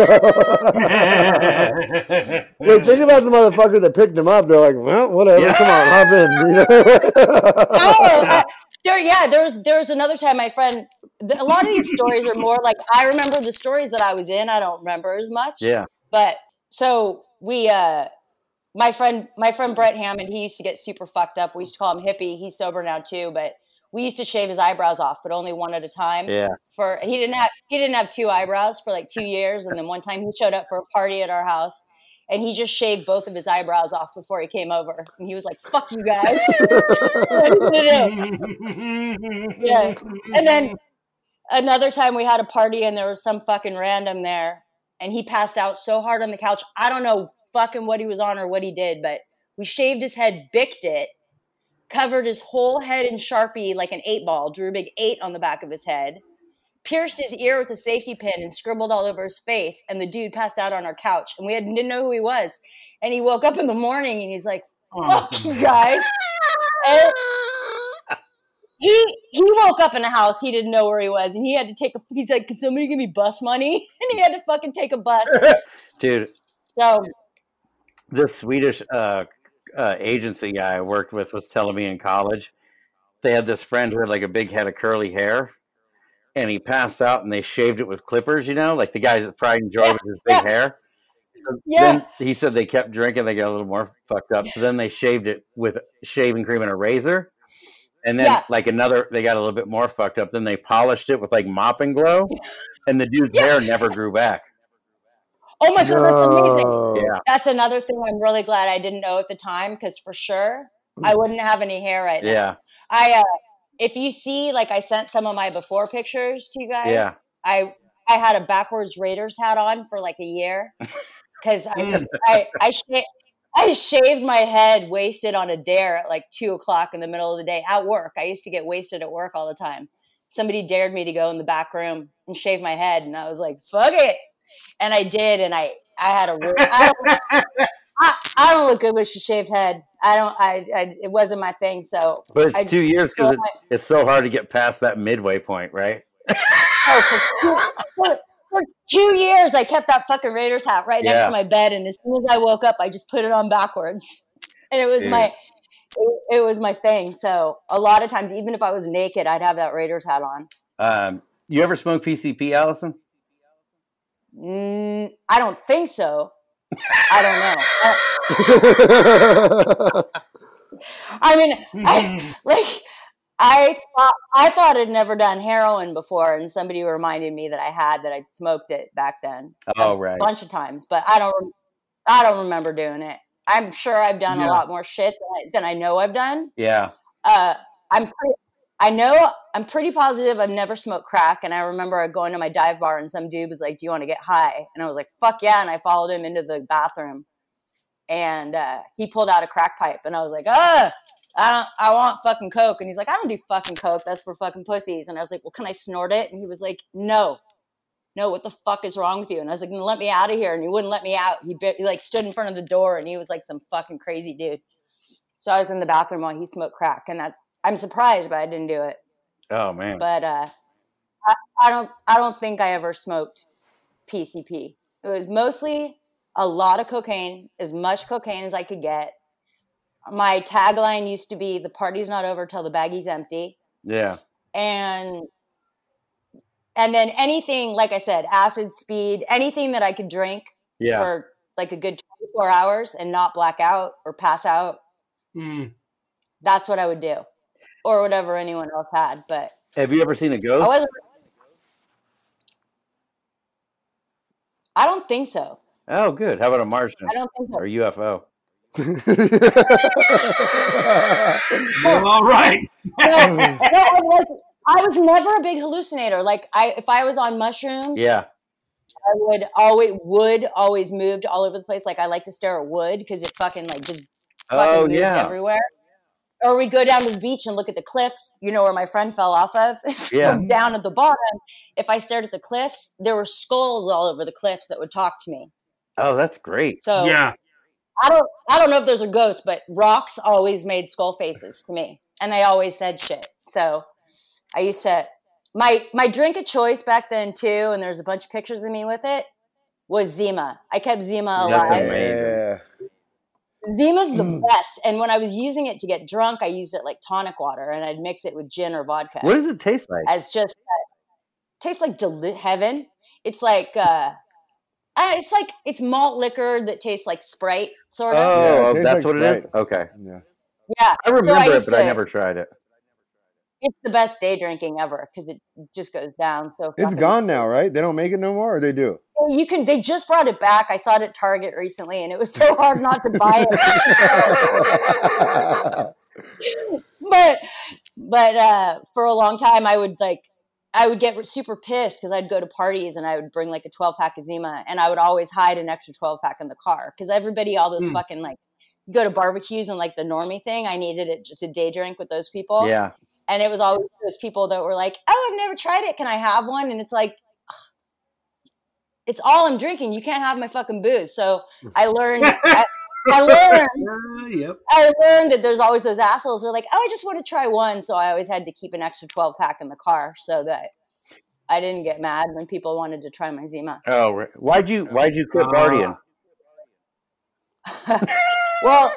think about the motherfucker that picked him up. They're like, well, whatever. Yeah. Come on, hop in. You know? Oh, uh, there, yeah, there was there was another time my friend. The, a lot of these stories are more like I remember the stories that I was in. I don't remember as much. Yeah. But so we, uh, my friend, my friend Brett Hammond, he used to get super fucked up. We used to call him hippie. He's sober now too, but we used to shave his eyebrows off, but only one at a time. Yeah. For he didn't have he didn't have two eyebrows for like two years, and then one time he showed up for a party at our house, and he just shaved both of his eyebrows off before he came over, and he was like, "Fuck you guys." Yeah. And then another time we had a party, and there was some fucking random there, and he passed out so hard on the couch. I don't know fucking what he was on or what he did, but we shaved his head, bicked it, covered his whole head in Sharpie like an eight ball, drew a big eight on the back of his head, pierced his ear with a safety pin, and scribbled all over his face. And the dude passed out on our couch, and we had, didn't know who he was. And he woke up in the morning, and he's like, fuck you guys. And he he woke up in a house. He didn't know where he was, and he had to take a, he's like, can somebody give me bus money? And he had to fucking take a bus. Dude, So this Swedish uh, uh, agency guy I worked with was telling me in college, they had this friend who had like a big head of curly hair, and he passed out, and they shaved it with clippers, you know, like the guys that probably enjoy Yeah, with his big yeah. hair. So Yeah. Then he said they kept drinking, they got a little more fucked up. So then they shaved it with shaving cream and a razor. And then Yeah. like another, they got a little bit more fucked up. Then they polished it with like mopping glow, and the dude's hair never grew back. oh my god, that's amazing. No. Yeah. That's another thing I'm really glad I didn't know at the time, because for sure I wouldn't have any hair right now. Yeah. I uh, if you see, like, I sent some of my before pictures to you guys. Yeah. I I had a backwards Raiders hat on for like a year because I I I, sh- I shaved my head wasted on a dare at like two o'clock in the middle of the day at work. I used to get wasted at work all the time. Somebody dared me to go in the back room and shave my head, and I was like, "Fuck it," and I did, and I I had a real, I don't, I, I don't look good with a shaved head. I don't. I, I it wasn't my thing. So, But it's I two years still because it's, it's so hard to get past that midway point, right? Oh, for, two, for, for two years, I kept that fucking Raiders hat right next Yeah. to my bed, and as soon as I woke up, I just put it on backwards, and it was Dude. my it, it was my thing. So a lot of times, even if I was naked, I'd have that Raiders hat on. Um, you ever smoke P C P, Allison? Mm, I don't think so. I don't know. I, I mean, I, like I thought I thought I'd never done heroin before, and somebody reminded me that I had that I'd smoked it back then. Oh, a right. bunch of times, but I don't. I don't remember doing it. I'm sure I've done Yeah. a lot more shit than I, than I know I've done. Yeah. Uh, I'm pretty, I know, I'm pretty positive I've never smoked crack. And I remember going to my dive bar and some dude was like, do you want to get high? And I was like, fuck yeah. And I followed him into the bathroom and uh, he pulled out a crack pipe and I was like, ah, I don't, I want fucking Coke. And he's like, I don't do fucking Coke. That's for fucking pussies. And I was like, well, can I snort it? And he was like, no, no, what the fuck is wrong with you? And I was like, let me out of here. And he wouldn't let me out. He, he like stood in front of the door and he was like some fucking crazy dude. So I was in the bathroom while he smoked crack and that, I'm surprised, but I didn't do it. Oh man! But uh, I, I don't. I don't think I ever smoked P C P. It was mostly a lot of cocaine, as much cocaine as I could get. My tagline used to be "The party's not over till the baggie's empty." Yeah. And and then anything, like I said, acid, speed, anything that I could drink Yeah. for like a good twenty-four hours and not black out or pass out. Mm. That's what I would do. Or whatever anyone else had, but Have you ever seen a ghost? I wasn't. I don't think so. Oh, good. How about a Martian I don't think so. or U F O? All right. No, no, I, was, I was never a big hallucinator. Like I, if I was on mushrooms, Yeah. I would always would always moved all over the place. Like I like to stare at wood because it fucking like just fucking Oh moved yeah. everywhere. Or we'd go down to the beach and look at the cliffs, you know, where my friend fell off of. Yeah. Down at the bottom, if I stared at the cliffs, there were skulls all over the cliffs that would talk to me. Oh, that's great. So Yeah. I don't I don't know if there's a ghost, but rocks always made skull faces to me. And they always said shit. So I used to my my drink of choice back then too, and there's a bunch of pictures of me with it, was Zima. I kept Zima That's alive. amazing. Yeah. Zima's the best. And when I was using it to get drunk, I used it like tonic water and I'd mix it with gin or vodka. What does it taste like? As just uh, tastes like deli- heaven. It's like uh, uh, it's like it's malt liquor that tastes like Sprite, sort of. Oh, Yeah, it tastes that's like what it is. Sprite. Okay. Yeah. Yeah, I remember So I it, used but I to- never tried it. It's the best day drinking ever because it just goes down so. It's fucking- gone now, right? They don't make it no more, or they do? You can. They just brought it back. I saw it at Target recently, and it was so hard not to buy it. but but uh, for a long time, I would like I would get super pissed because I'd go to parties and I would bring like a twelve pack of Zima, and I would always hide an extra twelve pack in the car because everybody, all those Mm. fucking like, you go to barbecues and like the normie thing. I needed it just a day drink with those people. Yeah. And it was always those people that were like, "Oh, I've never tried it. Can I have one?" And it's like, ugh, it's all I'm drinking. You can't have my fucking booze. So I learned. I, I learned. Uh, yep. I learned that there's always those assholes who are like, "Oh, I just want to try one." So I always had to keep an extra twelve pack in the car so that I didn't get mad when people wanted to try my Zima. Oh, right. Why'd you Why'd you quit Uh, partying? Well,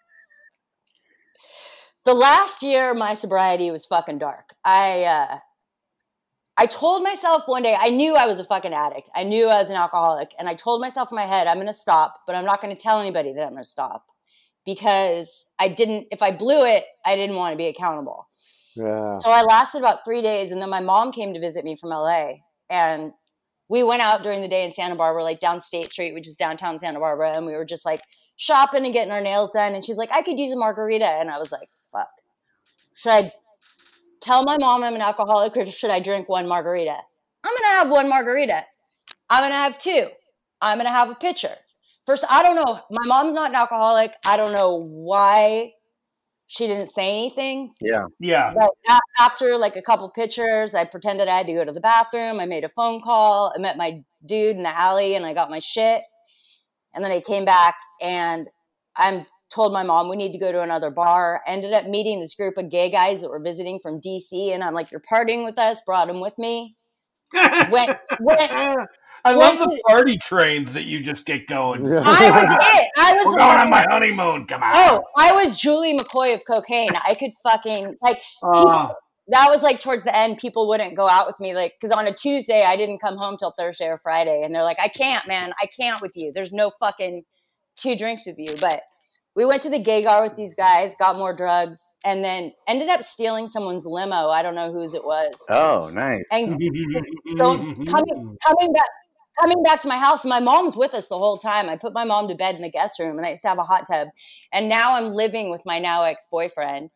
the last year my sobriety was fucking dark. I uh, I told myself one day, I knew I was a fucking addict. I knew I was an alcoholic. And I told myself in my head, I'm going to stop, but I'm not going to tell anybody that I'm going to stop. Because I didn't, if I blew it, I didn't want to be accountable. Yeah. So I lasted about three days. And then my mom came to visit me from L A. And we went out during the day in Santa Barbara, like down State Street, which is downtown Santa Barbara. And we were just like shopping and getting our nails done. And she's like, I could use a margarita. And I was like, fuck. Should I tell my mom I'm an alcoholic or should I drink one margarita? I'm going to have one margarita. I'm going to have two. I'm going to have a pitcher. First, I don't know. My mom's not an alcoholic. I don't know why she didn't say anything. Yeah. Yeah. But a- after like a couple pitchers, I pretended I had to go to the bathroom. I made a phone call. I met my dude in the alley and I got my shit. And then I came back and I'm told my mom we need to go to another bar. Ended up meeting this group of gay guys that were visiting from D C. And I'm like, you're partying with us. Brought them with me. Went, went. I love went the to- party trains that you just get going. Yeah. I was it. I was We're the going on fucking- my honeymoon. Come on. Oh, I was Julie McCoy of cocaine. I could fucking like Uh, that was like towards the end. People wouldn't go out with me, like because on a Tuesday I didn't come home till Thursday or Friday, and they're like, "I can't, man. I can't with you. There's no fucking two drinks with you." But we went to the gay bar with these guys, got more drugs, and then ended up stealing someone's limo. I don't know whose it was. Oh, nice. And don't coming coming back coming back to my house. My mom's with us the whole time. I put my mom to bed in the guest room, and I used to have a hot tub. And now I'm living with my now ex-boyfriend,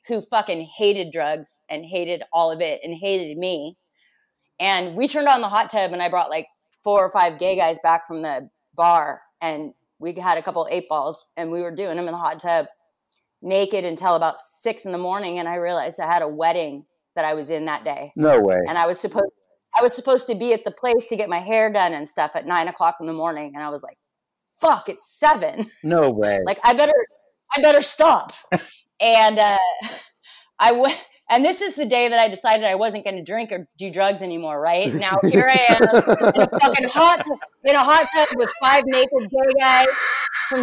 who fucking hated drugs and hated all of it and hated me. And we turned on the hot tub, and I brought like four or five gay guys back from the bar, and we had a couple eight balls, and we were doing them in the hot tub naked until about six in the morning. And I realized I had a wedding that I was in that day. No way. And I was supposed, I was supposed to be at the place to get my hair done and stuff at nine o'clock in the morning. And I was like, fuck, it's seven. No way. Like, I better, I better stop. And, uh, I went, and this is the day that I decided I wasn't going to drink or do drugs anymore. Right now, here I am in a fucking hot, in a hot tub with five naked gay guys. From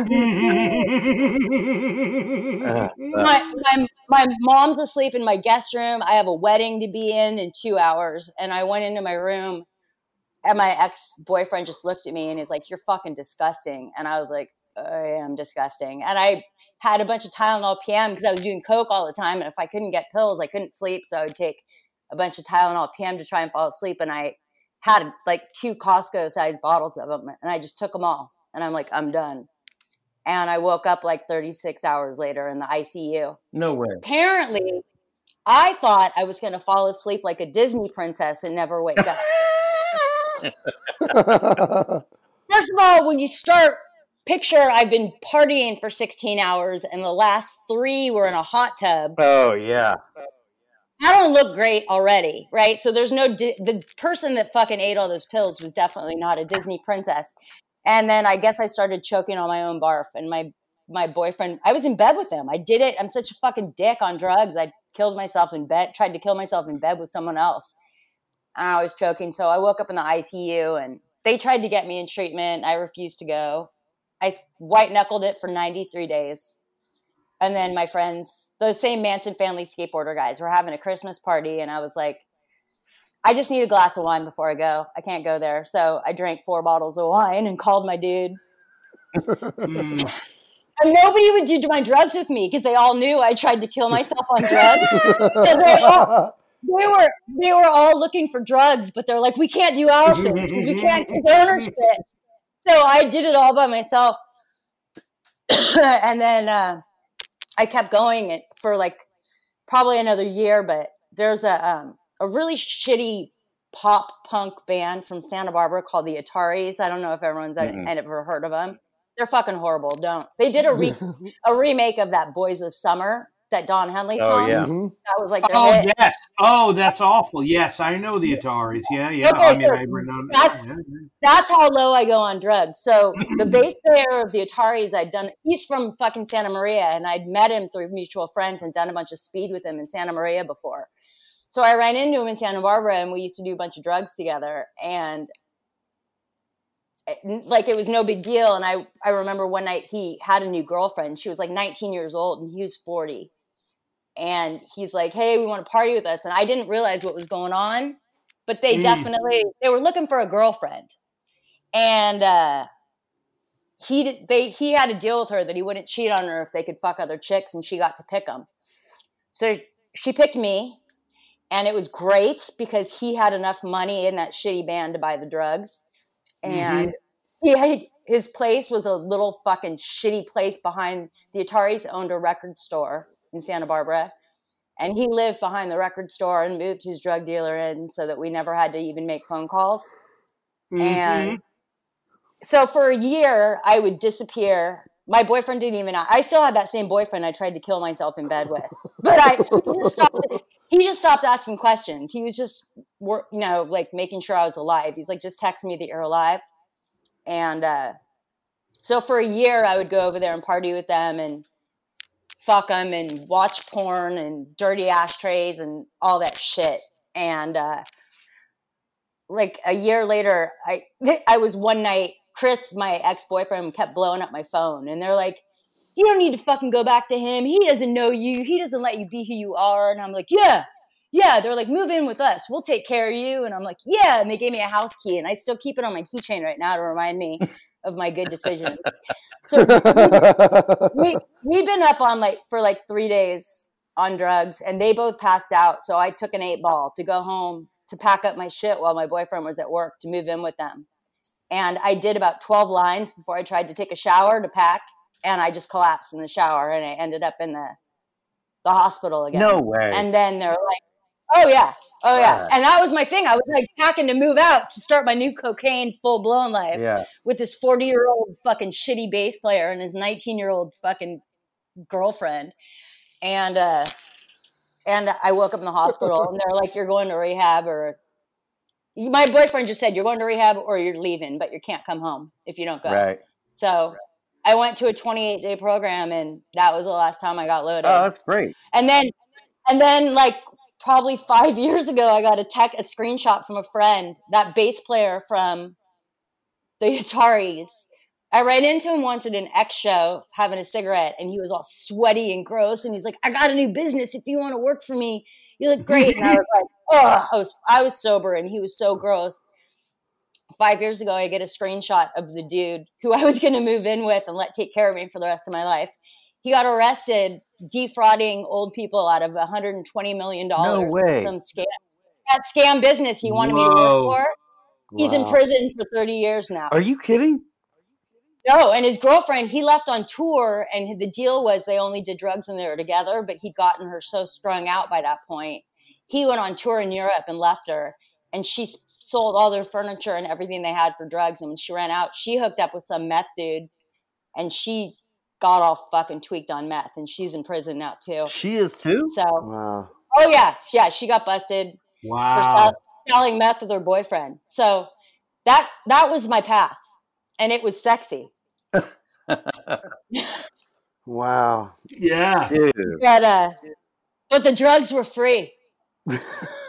uh, my, my my mom's asleep in my guest room. I have a wedding to be in in two hours, and I went into my room, and my ex-boyfriend just looked at me and he's like, "You're fucking disgusting," and I was like, "I am disgusting." And I had a bunch of Tylenol P M because I was doing coke all the time, and if I couldn't get pills, I couldn't sleep, so I would take a bunch of Tylenol P M to try and fall asleep. And I had like two Costco-sized bottles of them, and I just took them all, and I'm like, I'm done. And I woke up like thirty-six hours later in the I C U. No way. Apparently, I thought I was going to fall asleep like a Disney princess and never wake up. First of all, when you start, picture I've been partying for sixteen hours and the last three were in a hot tub. Oh, yeah. I don't look great already, right? So there's no, di- the person that fucking ate all those pills was definitely not a Disney princess. And then I guess I started choking on my own barf. And my, my boyfriend, I was in bed with him. I did it. I'm such a fucking dick on drugs. I killed myself in bed, tried to kill myself in bed with someone else. And I was choking. So I woke up in the I C U and they tried to get me in treatment. I refused to go. I white knuckled it for ninety-three days. And then my friends, those same Manson family skateboarder guys, were having a Christmas party. And I was like, I just need a glass of wine before I go. I can't go there. So I drank four bottles of wine and called my dude. mm. And nobody would do my drugs with me because they all knew I tried to kill myself on drugs. So they, all, they were they were all looking for drugs, but they're like, we can't do Allison because we can't condone shit. So I did it all by myself. And then uh, I kept going for like probably another year, but there's a um, a really shitty pop punk band from Santa Barbara called the Ataris. I don't know if everyone's mm-hmm. ever heard of them. They're fucking horrible. Don't. They did a re- a remake of that Boys of Summer, that Don Henley song. Oh, yeah. Mm-hmm. That was like their Oh, hit. yes. Oh, that's awful. Yes, I know the Ataris. Yeah, yeah. Okay, I mean, so I've known that's, yeah. that's how low I go on drugs. So the bass player of the Ataris, I'd done, he's from fucking Santa Maria, and I'd met him through mutual friends and done a bunch of speed with him in Santa Maria before. So I ran into him in Santa Barbara, and we used to do a bunch of drugs together, and it, like it was no big deal. And I, I remember one night he had a new girlfriend. She was like nineteen years old, and he was forty. And he's like, hey, we want to party with us. And I didn't realize what was going on, but they mm. definitely, they were looking for a girlfriend. And uh, he did, they he had a deal with her that he wouldn't cheat on her if they could fuck other chicks, and she got to pick them. So she picked me. And it was great because he had enough money in that shitty band to buy the drugs. And mm-hmm. he had, his place was a little fucking shitty place behind the Ataris owned a record store in Santa Barbara. And he lived behind the record store and moved his drug dealer in so that we never had to even make phone calls. Mm-hmm. And so for a year, I would disappear. My boyfriend didn't even, I still had that same boyfriend I tried to kill myself in bed with. But I he just stopped, he just stopped asking questions. He was just, you know, like making sure I was alive. He's like, just text me that you're alive. And uh, so for a year, I would go over there and party with them and fuck them and watch porn and dirty ashtrays and all that shit. And uh, like a year later, I I was one night, Chris, my ex-boyfriend, kept blowing up my phone. And they're like, you don't need to fucking go back to him. He doesn't know you. He doesn't let you be who you are. And I'm like, yeah, yeah. They're like, move in with us. We'll take care of you. And I'm like, yeah. And they gave me a house key. And I still keep it on my keychain right now to remind me of my good decision. So we, we've been up on like for like three days on drugs. And they both passed out. So I took an eight ball to go home to pack up my shit while my boyfriend was at work to move in with them. And I did about twelve lines before I tried to take a shower to pack. And I just collapsed in the shower, and I ended up in the the hospital again. No way. And then they're like, oh yeah, oh yeah. Wow. And that was my thing. I was like packing to move out to start my new cocaine full blown life Yeah. with this forty year old fucking shitty bass player and his nineteen year old fucking girlfriend. And, uh, and I woke up in the hospital and they're like, you're going to rehab, or my boyfriend just said, you're going to rehab or you're leaving, but you can't come home if you don't go. Right. So I went to a twenty-eight day program and that was the last time I got loaded. Oh, that's great. And then, and then like probably five years ago, I got a tech, a screenshot from a friend, that bass player from the Ataris. I ran into him once at an X show having a cigarette and he was all sweaty and gross. And he's like, I got a new business. If you want to work for me, you look great. And I was like, oh, I was, I was sober and he was so gross. Five years ago, I get a screenshot of the dude who I was going to move in with and let take care of me for the rest of my life. He got arrested defrauding old people out of one hundred twenty million dollars. No way. Some scam. That scam business he wanted Whoa. me to work for. He's wow. in prison for thirty years now. Are you kidding? No, and his girlfriend, he left on tour, and the deal was they only did drugs when they were together, but he'd gotten her so strung out by that point. He went on tour in Europe and left her, and she sold all their furniture and everything they had for drugs, and when she ran out, she hooked up with some meth dude, and she got all fucking tweaked on meth, and she's in prison now, too. She is, too? So, wow. Oh, yeah. Yeah, she got busted wow. for sell- selling meth with her boyfriend. So that that was my path, and it was sexy. Wow. Yeah. Dude. But, uh, but the drugs were free. But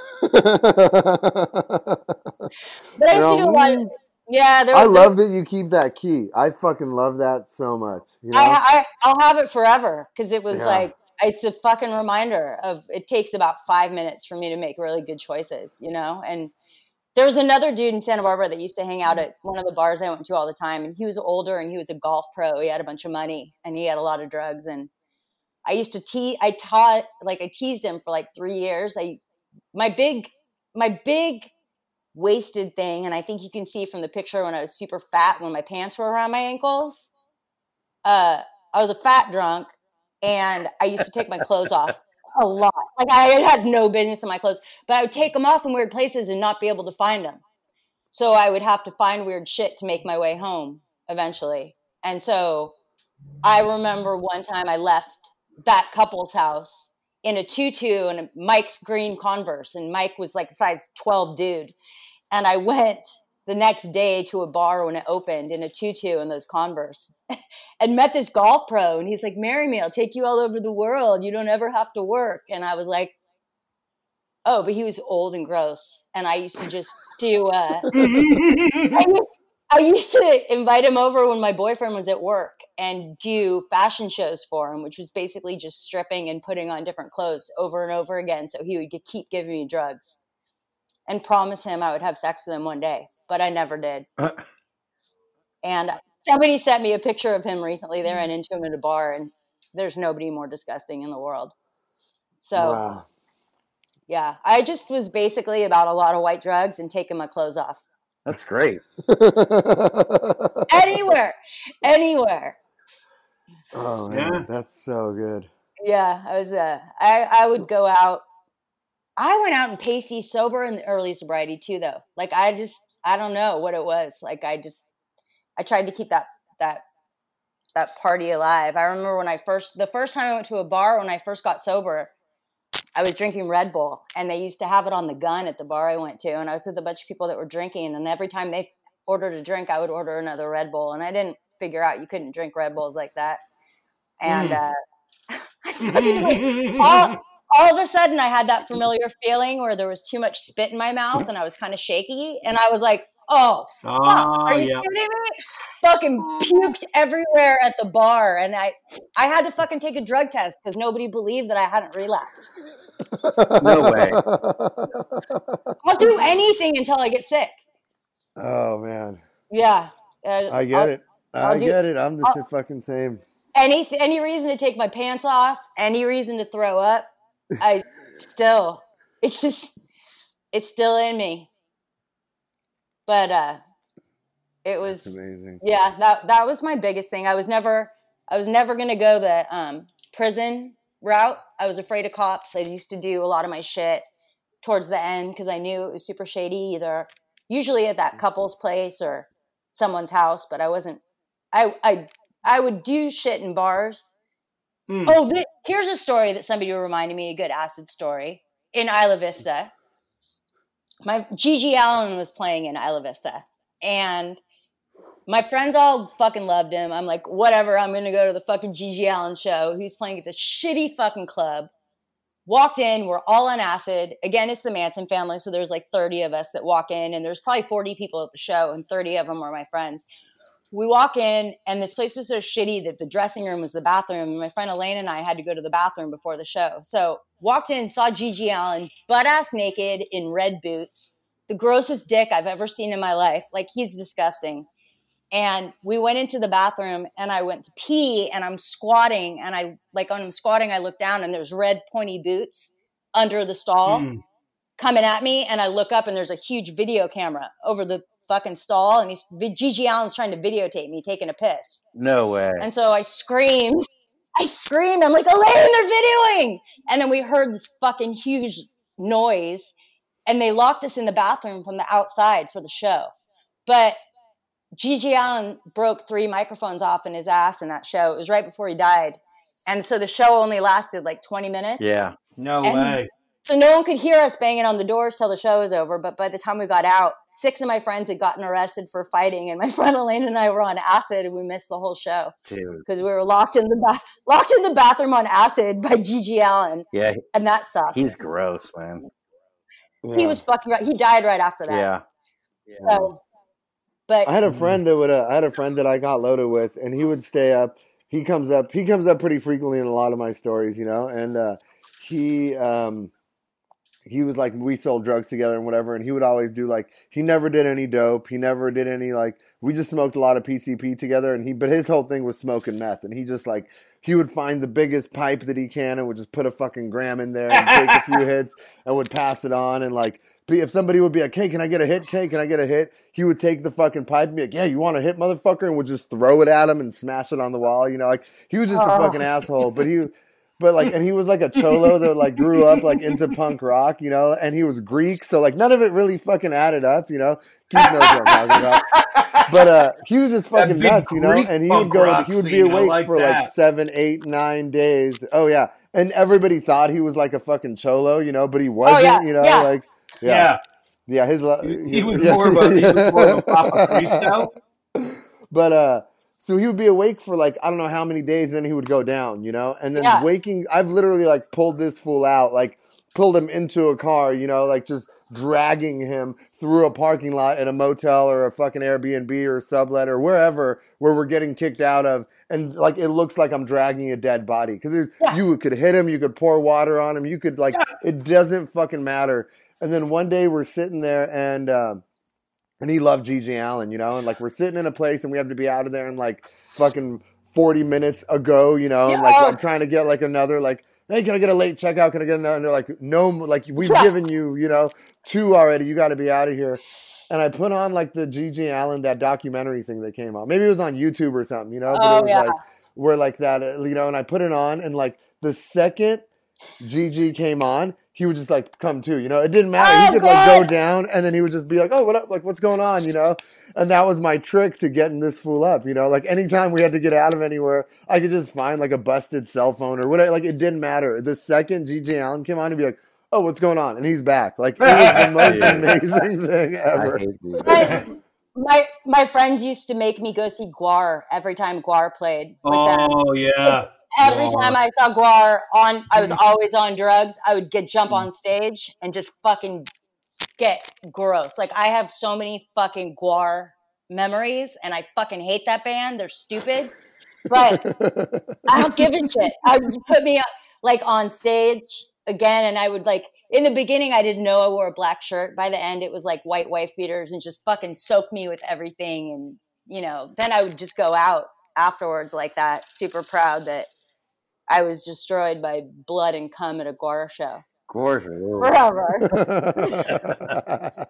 I used to do a lot of, yeah. There, I there, love that you keep that key. I fucking love that so much. You know? I, I, I'll have it forever because it was Yeah. like, it's a fucking reminder of, it takes about five minutes for me to make really good choices, you know? And there was another dude in Santa Barbara that used to hang out at one of the bars I went to all the time. And he was older and he was a golf pro. He had a bunch of money and he had a lot of drugs. And I used to te- I taught, like I teased him for like three years. I, my big, my big wasted thing. And I think you can see from the picture when I was super fat, when my pants were around my ankles, uh, I was a fat drunk and I used to take my clothes off a lot. Like I had no business in my clothes, but I would take them off in weird places and not be able to find them. So I would have to find weird shit to make my way home eventually. And so I remember one time I left that couple's house in a tutu and a Mike's green Converse. And Mike was like a size twelve dude. And I went the next day to a bar when it opened in a tutu and those Converse and met this golf pro. And he's like, marry me, I'll take you all over the world. You don't ever have to work. And I was like, oh, but he was old and gross. And I used to just do, uh, I, used, I used to invite him over when my boyfriend was at work and do fashion shows for him, which was basically just stripping and putting on different clothes over and over again. So he would get, keep giving me drugs and promise him I would have sex with him one day. But I never did. And somebody sent me a picture of him recently. They ran into him at a bar, and there's nobody more disgusting in the world. So, wow. yeah, I just was basically about a lot of white drugs and taking my clothes off. That's great. Anywhere, anywhere. Oh man, Yeah. that's so good. Yeah, I was. Uh, I I would go out. I went out and pasty sober in the early sobriety too, though. Like I just. I don't know what it was. Like I just, I tried to keep that, that, that party alive. I remember when I first, the first time I went to a bar, when I first got sober, I was drinking Red Bull and they used to have it on the gun at the bar I went to. And I was with a bunch of people that were drinking. And every time they ordered a drink, I would order another Red Bull. And I didn't figure out you couldn't drink Red Bulls like that. And, uh, I fucking, all, all of a sudden I had that familiar feeling where there was too much spit in my mouth and I was kind of shaky. And I was like, oh, fuck, Oh, are you yeah. kidding me? Fucking puked everywhere at the bar. And I, I had to fucking take a drug test because nobody believed that I hadn't relapsed. No way. I'll do anything until I get sick. Oh man. Yeah. Uh, I get I'll, it. I'll I do- get it. I'm the I'll- sa- fucking same. Any, any reason to take my pants off, any reason to throw up, I still, it's just, it's still in me. But, uh, it was, That's amazing. yeah, that, that was my biggest thing. I was never, I was never going to go the, um, prison route. I was afraid of cops. I used to do a lot of my shit towards the end because I knew it was super shady, either usually at that couple's place or someone's house, but I wasn't, I, I, I would do shit in bars. Mm. Oh, th- here's a story that somebody reminded me, a good acid story. In Isla Vista, my Gigi Allen was playing in Isla Vista, and my friends all fucking loved him. I'm like, whatever, I'm going to go to the fucking Gigi Allen show. He's playing at this shitty fucking club. Walked in, we're all on acid. Again, it's the Manson family, so there's like thirty of us that walk in, and there's probably forty people at the show, and thirty of them were my friends. We walk in, and this place was so shitty that the dressing room was the bathroom, and my friend Elaine and I had to go to the bathroom before the show. So walked in, saw Gigi Allen, butt-ass naked in red boots, the grossest dick I've ever seen in my life. Like, he's disgusting. And we went into the bathroom, and I went to pee, and I'm squatting, and I, like, when I'm squatting, I look down, and there's red pointy boots under the stall mm. coming at me, and I look up, and there's a huge video camera over the fucking stall, and he's Gigi Allen's trying to videotape me taking a piss. No way. And so I screamed. I screamed. I'm like, Elaine, they're videoing. And then we heard this fucking huge noise, and they locked us in the bathroom from the outside for the show. But Gigi Allen broke three microphones off in his ass in that show. It was right before he died. And so the show only lasted like twenty minutes. Yeah. No and way. So no one could hear us banging on the doors till the show was over. But by the time we got out, six of my friends had gotten arrested for fighting, and my friend Elaine and I were on acid, and we missed the whole show because we were locked in the ba- locked in the bathroom on acid by Gigi Allen. Yeah, and that sucked. He's gross, man. Yeah. He was fucking. He died right after that. Yeah. yeah. So, but I had a friend that would. Uh, I had a friend that I got loaded with, and he would stay up. He comes up. He comes up pretty frequently in a lot of my stories, you know, and uh, he. Um, He was like, we sold drugs together and whatever. And he would always do like, he never did any dope. He never did any like, we just smoked a lot of P C P together. And he, but his whole thing was smoking meth. And he just like, he would find the biggest pipe that he can and would just put a fucking gram in there and take a few hits and would pass it on. And like, if somebody would be like, hey, can I get a hit? Hey, can I get a hit? He would take the fucking pipe and be like, yeah, you want a hit, motherfucker? And would just throw it at him and smash it on the wall. You know, like he was just a fucking asshole. But he, But like, and he was like a cholo that like grew up like into punk rock, you know, and he was Greek. So like none of it really fucking added up, you know. Keith knows what I'm talking about. But uh, he was just fucking nuts, you know, and he would go, he would be awake like for that. like seven, eight, nine days. Oh yeah. And everybody thought he was like a fucking cholo, you know, but he wasn't, oh, yeah. you know, yeah. like, yeah. Yeah. Yeah. His, he, he was yeah. more of a, he was more of a Papa Cristo. But, uh, so he would be awake for like, I don't know how many days, and then he would go down, you know? And then yeah. waking, I've literally like pulled this fool out, like pulled him into a car, you know, like just dragging him through a parking lot at a motel or a fucking Airbnb or a sublet or wherever where we're getting kicked out of. And like, it looks like I'm dragging a dead body because yeah. you could hit him, you could pour water on him, you could like, yeah. it doesn't fucking matter. And then one day we're sitting there and, um, and he loved Gigi Allen, you know, and like we're sitting in a place and we have to be out of there in like fucking forty minutes ago, you know, and like I'm trying to get like another, like, hey, can I get a late checkout? Can I get another? And they're like, no, like we've yeah. given you, you know, two already. You got to be out of here. And I put on like the Gigi Allen, that documentary thing that came out. Maybe it was on YouTube or something, you know, but oh, it was yeah. like, we're like that, you know, and I put it on and like the second Gigi came on, he would just like come to, you know, it didn't matter. Oh, he could God. like go down and then he would just be like, oh, what up? Like, what's going on? You know? And that was my trick to getting this fool up, you know, like anytime we had to get out of anywhere, I could just find like a busted cell phone or whatever. Like it didn't matter. The second Gigi Allen came on, he'd be like, oh, what's going on? And he's back. Like it was the most yeah. amazing thing ever. My, my, my friends used to make me go see Guar every time Guar played. With oh, them. yeah. Every Guar. time I saw Guar on, I was always on drugs. I would get jump on stage and just fucking get gross. Like I have so many fucking Guar memories, and I fucking hate that band. They're stupid, but I don't give a shit. I would put me up like on stage again, and I would like in the beginning I didn't know I wore a black shirt. By the end, it was like white wife beaters and just fucking soak me with everything. And you know, then I would just go out afterwards like that, super proud that I was destroyed by blood and cum at a Guar show. Guar Forever.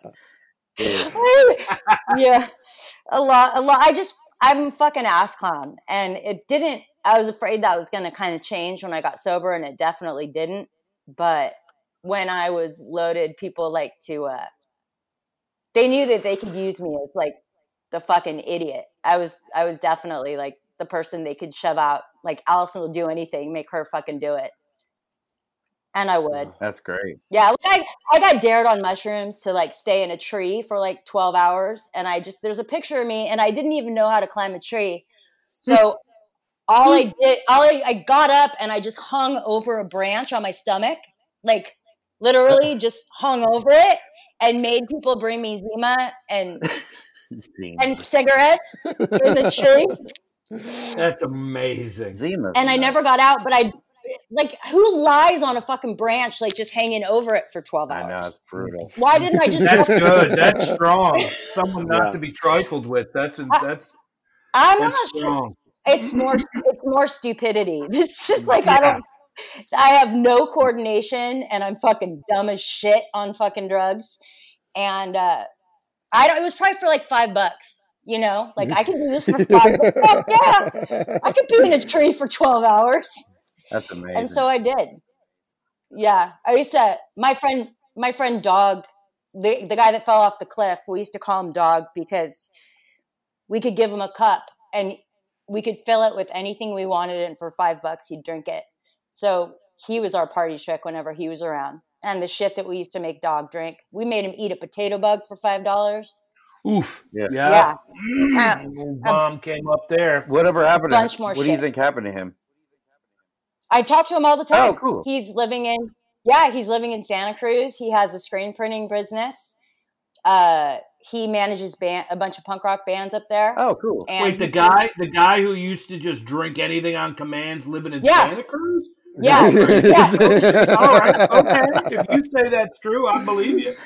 yeah, a lot, a lot. I just, I'm fucking ass clown, and it didn't. I was afraid that was going to kind of change when I got sober, and it definitely didn't. But when I was loaded, people like to, uh, they knew that they could use me as like the fucking idiot. I was, I was definitely like the person they could shove out. Like, Allison will do anything, make her fucking do it. And I would. That's great. Yeah, like I, I got dared on mushrooms to like stay in a tree for like twelve hours. And I just, there's a picture of me and I didn't even know how to climb a tree. So all I did, all I, I got up and I just hung over a branch on my stomach, like literally just hung over it and made people bring me Zima and, and cigarettes in the tree. That's amazing. Zima. And I never got out, but I, like, who lies on a fucking branch, like, just hanging over it for twelve hours? I know, it's brutal. Why didn't I just... That's good. That's strong. Someone not Yeah. to be trifled with. That's that's I'm that's not strong. sure. It's more, it's more stupidity. It's just like, I Yeah. don't... I have no coordination, and I'm fucking dumb as shit on fucking drugs. And uh, I don't... It was probably for, like, five bucks. You know? Like, I can do this for five bucks. Oh, yeah! I could be in a tree for twelve hours. That's amazing. And so I did. Yeah. I used to, my friend, my friend Dog, the, the guy that fell off the cliff, we used to call him Dog because we could give him a cup and we could fill it with anything we wanted, and for five bucks, he'd drink it. So he was our party trick whenever he was around. And the shit that we used to make Dog drink, we made him eat a potato bug for five dollars. Oof. Yeah. Yeah. Yeah. Mm, little bomb came up there. Whatever happened to Bunch him? more What do you shit. think happened to him? I talk to him all the time. Oh, cool. He's living in, yeah, he's living in Santa Cruz. He has a screen printing business. Uh, he manages band, a bunch of punk rock bands up there. Oh, cool. And Wait, the guy, the guy who used to just drink anything on commands, living in Yeah. Santa Cruz. Yeah, yeah. All right, okay. If you say that's true, I believe you.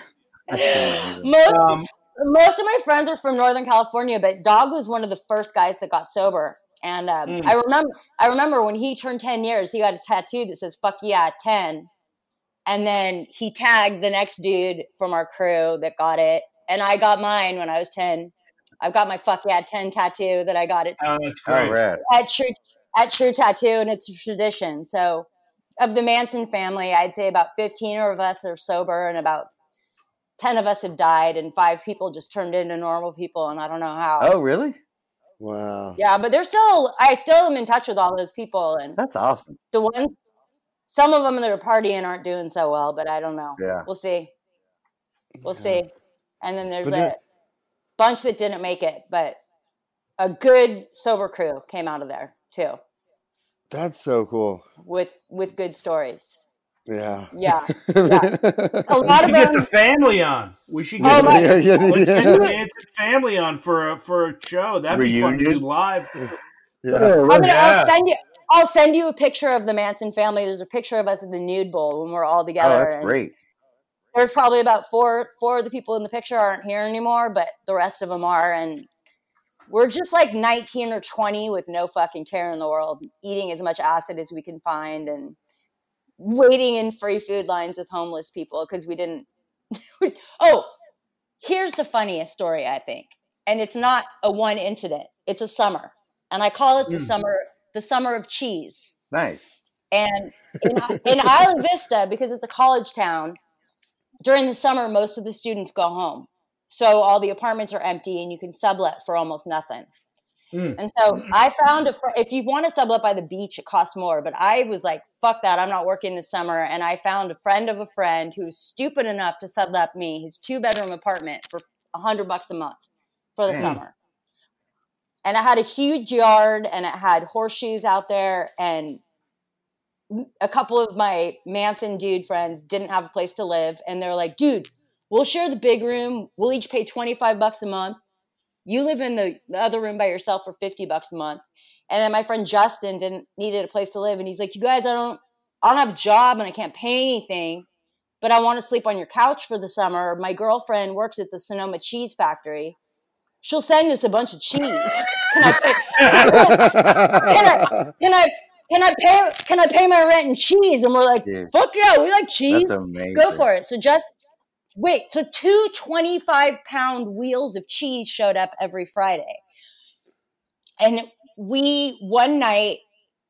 Most, Um, most of my friends are from Northern California, but Dog was one of the first guys that got sober. And um, Mm. I remember, I remember when he turned ten years, he got a tattoo that says "fuck yeah, ten," and then he tagged the next dude from our crew that got it, and I got mine when I was ten. I've got my "fuck yeah, ten" tattoo that I got it oh, that's Oh, great. rad. at True at True Tattoo, and it's a tradition. So, of the Manson family, I'd say about fifteen of us are sober, and about ten of us have died, and five people just turned into normal people, and I don't know how. Oh, really? Wow. Yeah, but they're still, I still am in touch with all those people, and That's awesome. the ones, some of them that are partying aren't doing so well, but I don't know. Yeah. We'll see. We'll Yeah. see. And then there's But a that- bunch that didn't make it, but a good sober crew came out of there too, That's so cool. with with good stories. Yeah. Yeah. yeah. A lot We of should get them. the family on. We should Oh, get my- yeah, yeah, let's get yeah. the Manson family on for a for a show. That'd be fun to do Reunion? live. Yeah. I'm gonna, Yeah. I'll send you. I'll send you a picture of the Manson family. There's a picture of us at the Nude Bowl when we're all Oh, together. that's and great. There's probably about four four of the people in the picture aren't here anymore, but the rest of them are, and we're just like nineteen or twenty with no fucking care in the world, eating as much acid as we can find, and waiting in free food lines with homeless people because we didn't. Oh, here's the funniest story, I think, and it's not a one incident. It's a summer, and I call it the Mm. summer, the summer of cheese. Nice. And in, in Isla Vista, because it's a college town, during the summer, most of the students go home. So all the apartments are empty and you can sublet for almost nothing. Mm. And so I found a, fr- if you want to sublet by the beach, it costs more. But I was like, fuck that. I'm not working this summer. And I found a friend of a friend who was stupid enough to sublet me his two bedroom apartment for a hundred bucks a month for the Dang. summer. And it had a huge yard and it had horseshoes out there, and a couple of my Manson dude friends didn't have a place to live, and they're like, dude, we'll share the big room. We'll each pay twenty-five bucks a month. You live in the, the other room by yourself for fifty bucks a month. And then my friend Justin didn't needed a place to live, and he's like, you guys, I don't I don't have a job and I can't pay anything, but I want to sleep on your couch for the summer. My girlfriend works at the Sonoma Cheese Factory. She'll send us a bunch of cheese. Can I pay, can I can I Can I pay? Can I pay my rent in cheese? And we're like, Dude. fuck yeah, we like cheese. That's amazing. Go for it. So just wait. So two twenty-five pound wheels of cheese showed up every Friday, and we one night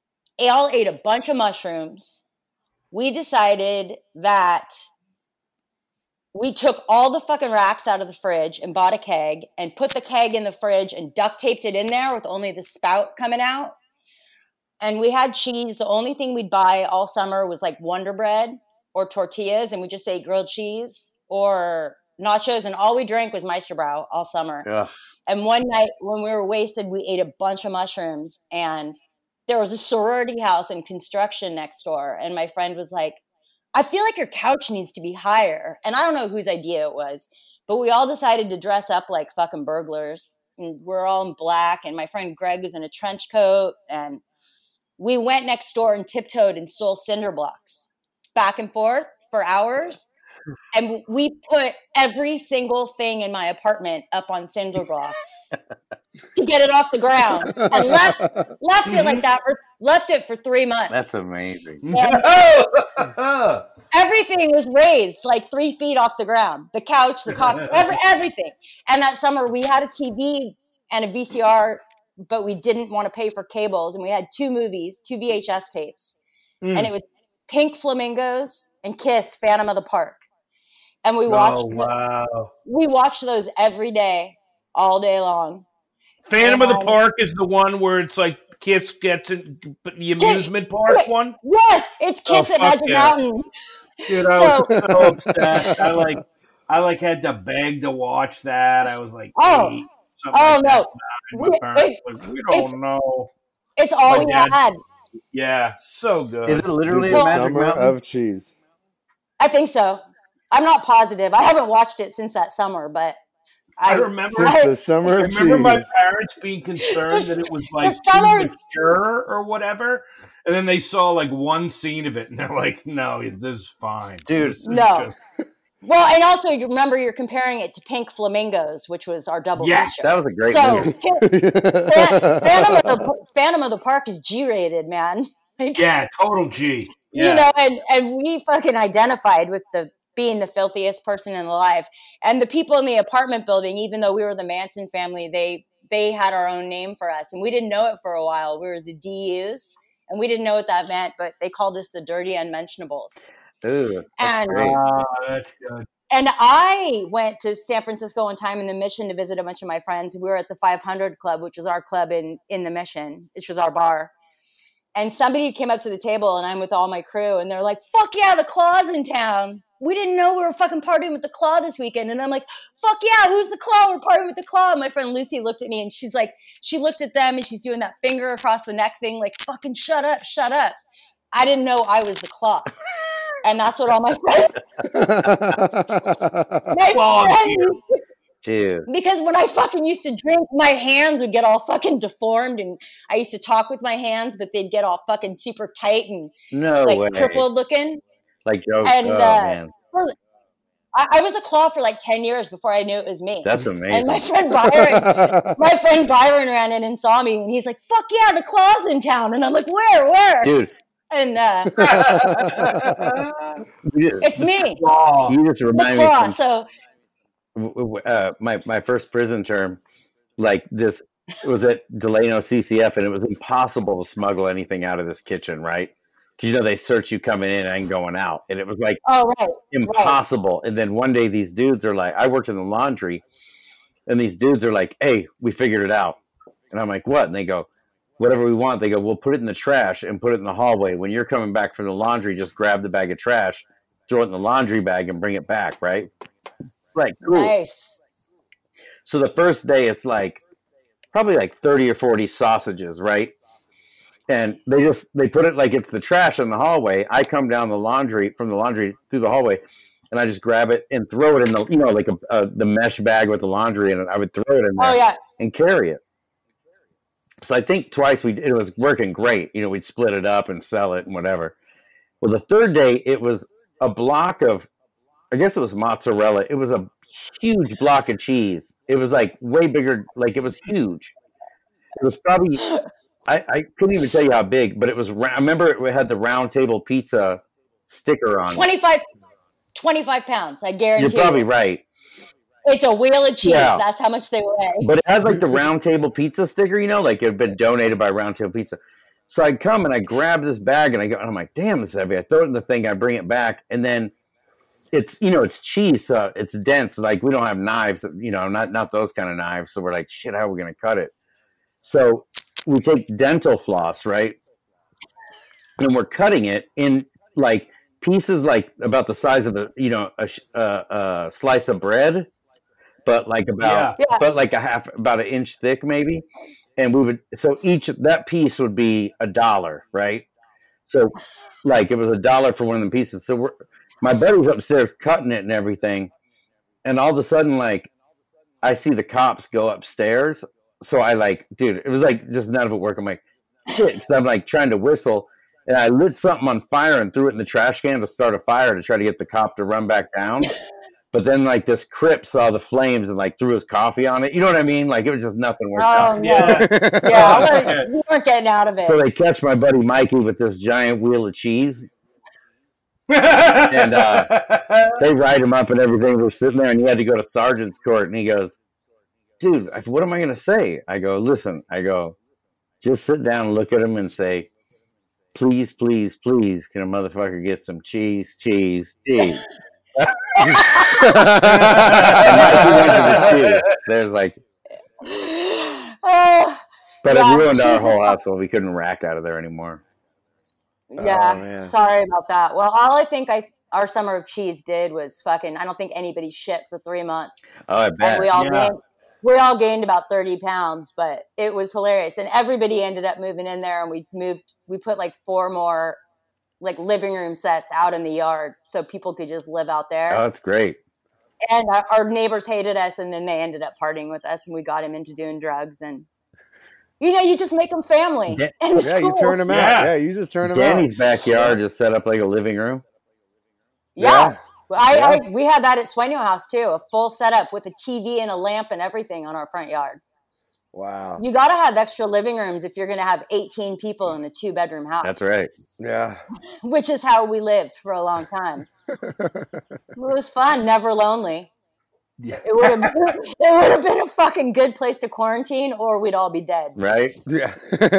all ate a bunch of mushrooms. We decided that we took all the fucking racks out of the fridge and bought a keg and put the keg in the fridge and duct taped it in there with only the spout coming out. And we had cheese. The only thing we'd buy all summer was like Wonder Bread or tortillas, and we just ate grilled cheese or nachos, and all we drank was Meisterbrow all summer. Ugh. And one night when we were wasted, we ate a bunch of mushrooms, and there was a sorority house in construction next door. And my friend was like, I feel like your couch needs to be higher. And I don't know whose idea it was, but we all decided to dress up like fucking burglars. And we're all in black, and my friend Greg was in a trench coat, and we went next door and tiptoed and stole cinder blocks back and forth for hours. And we put every single thing in my apartment up on cinder blocks to get it off the ground, and left left it like that. For, left it for three months. That's amazing. And everything was raised like three feet off the ground. The couch, the coffee, every, everything. And that summer we had a T V and a V C R, but we didn't want to pay for cables. And we had two movies, two V H S tapes. Mm. And it was Pink Flamingos and Kiss, Phantom of the Park. And we watched, oh, wow. we watched those every day, all day long. Phantom and, of the Park is the one where it's like Kiss gets in the amusement Kiss, park one? Yes, it's Kiss oh, at Magic yeah. Mountain. Dude, I so, was so obsessed. I like, I like had to beg to watch that. I was like, oh, eight, oh like no. My we, parents were like, we don't know. It's all my we dad, had. Yeah, so good. Is it literally the a Magic Summer Mountain? of Cheese? I think so. I'm not positive. I haven't watched it since that summer, but I, I remember since I, the Summer I of remember Cheese. my parents being concerned that it was like too summer, mature or whatever, and then they saw like one scene of it, and they're like, "No, this is fine, dude." This is no. Just... Well, and also you remember you're comparing it to Pink Flamingos, which was our double yes, feature. That was a great so, movie. Phantom, of the, Phantom of the Park is G-rated, man. Yeah, total G. Yeah. You know, and and we fucking identified with the being the filthiest person in alive. And the people in the apartment building, even though we were the Manson family, they they had our own name for us. And we didn't know it for a while. We were the D Us, and we didn't know what that meant, but they called us the Dirty Unmentionables. Ooh, and oh, that's good. And I went to San Francisco one time in the Mission to visit a bunch of my friends. We were at the five hundred Club, which was our club in, in the Mission, which was our bar. And somebody came up to the table, and I'm with all my crew, and they're like, fuck yeah, the Claw's in town. We didn't know we were fucking partying with the Claw this weekend. And I'm like, fuck yeah, who's the Claw? We're partying with the Claw. And my friend Lucy looked at me, and she's like, she looked at them, and she's doing that finger across the neck thing, like, fucking shut up, shut up. I didn't know I was the Claw. And that's what all my friends... my friends Dude. Because when I fucking used to drink, my hands would get all fucking deformed, and I used to talk with my hands, but they'd get all fucking super tight and no like way. crippled looking. Like Joe. And oh, uh, man. for, I, I was a Claw for like ten years before I knew it was me. That's amazing. And my friend Byron, my friend Byron ran in and saw me, and he's like, "Fuck yeah, the Claw's in town!" And I'm like, "Where, where?" Dude. And uh, it's me. You just remind the Claw, me. From, so. Uh, my my first prison term, like this, it was at Delano C C F, and it was impossible to smuggle anything out of this kitchen, right? Because you know they search you coming in and going out, and it was like oh right, impossible. Right. And then one day these dudes are like, I worked in the laundry, and these dudes are like, "Hey, we figured it out," and I'm like, "What?" And they go, "Whatever we want." They go, "We'll put it in the trash and put it in the hallway. When you're coming back from the laundry, just grab the bag of trash, throw it in the laundry bag, and bring it back." Right? Like, cool. Nice. So the first day, it's like probably like thirty or forty sausages, right? And they just they put it like it's the trash in the hallway. I come down the laundry from the laundry through the hallway, and I just grab it and throw it in the you know like a, a the mesh bag with the laundry in it. I would throw it in there oh, yeah. and carry it. So I think twice we it was working great. You know, we'd split it up and sell it and whatever. Well, the third day it was a block of. I guess it was mozzarella. It was a huge block of cheese. It was like way bigger. Like it was huge. It was probably, I, I couldn't even tell you how big, but it was, I remember it had the round table pizza sticker on twenty-five, twenty-five pounds. I guarantee You're probably you. right. It's a wheel of cheese. Yeah. That's how much they weigh. But it had like the round table pizza sticker, you know, like it had been donated by Round Table Pizza. So I come and I grab this bag and I go, and I'm like, damn, this is heavy. I throw it in the thing, I bring it back, and then it's, you know, it's cheese, so it's dense. Like, we don't have knives, you know, not not those kind of knives. So we're like, shit, how are we gonna cut it? So we take dental floss, right? And we're cutting it in like pieces like about the size of a, you know, a, a, a slice of bread, but like about, Yeah. Yeah. but like a half, about an inch thick maybe. And we would, so each, that piece would be a dollar, right? So like it was a dollar for one of the pieces. So we're, my buddy's upstairs cutting it and everything. And all of a sudden, like, I see the cops go upstairs. So I like, dude, it was like just none of it worked. I'm like, shit, because I'm like trying to whistle. And I lit something on fire and threw it in the trash can to start a fire to try to get the cop to run back down. But then, like, this Crip saw the flames and, like, threw his coffee on it. You know what I mean? Like, it was just nothing worked Oh, out. no. Yeah. Yeah, I wasn't- you weren't getting out of it. So they catch my buddy Mikey with this giant wheel of cheese. And uh, they write him up and everything. We're sitting there, and he had to go to sergeant's court. And he goes, dude, what am I going to say? I go, listen, I go, just sit down and look at him and say, please, please, please, can a motherfucker get some cheese, cheese, cheese? And Mikey went to the cheese. There's like, Oh, but Yeah, it ruined our cheese whole is- household. We couldn't rack out of there anymore. yeah. Oh, man. Sorry about that. Well, all I think I our summer of cheese did was fucking. I don't think anybody shit for three months, Oh, I bet. and we all Yeah. gained, we all gained about thirty pounds. But it was hilarious, and everybody ended up moving in there, and we moved. We put like four more like living room sets out in the yard so people could just live out there. Oh, that's great. And our, our neighbors hated us, and then they ended up partying with us, and we got him into doing drugs. And you know, you just make them family. Yeah. And it's Yeah, you cool. turn them out. Yeah. Yeah, you just turn them Danny's out. backyard just set up like a living room. Yeah. Well, I, Yeah. I we had that at Sueño House too, a full setup with a T V and a lamp and everything on our front yard. Wow. You got to have extra living rooms if you're going to have eighteen people in a two bedroom house, That's right. Yeah. which is how we lived for a long time. It was fun, never lonely. Yeah. It would have it would have been a fucking good place to quarantine, or we'd all be dead. Right? Yeah.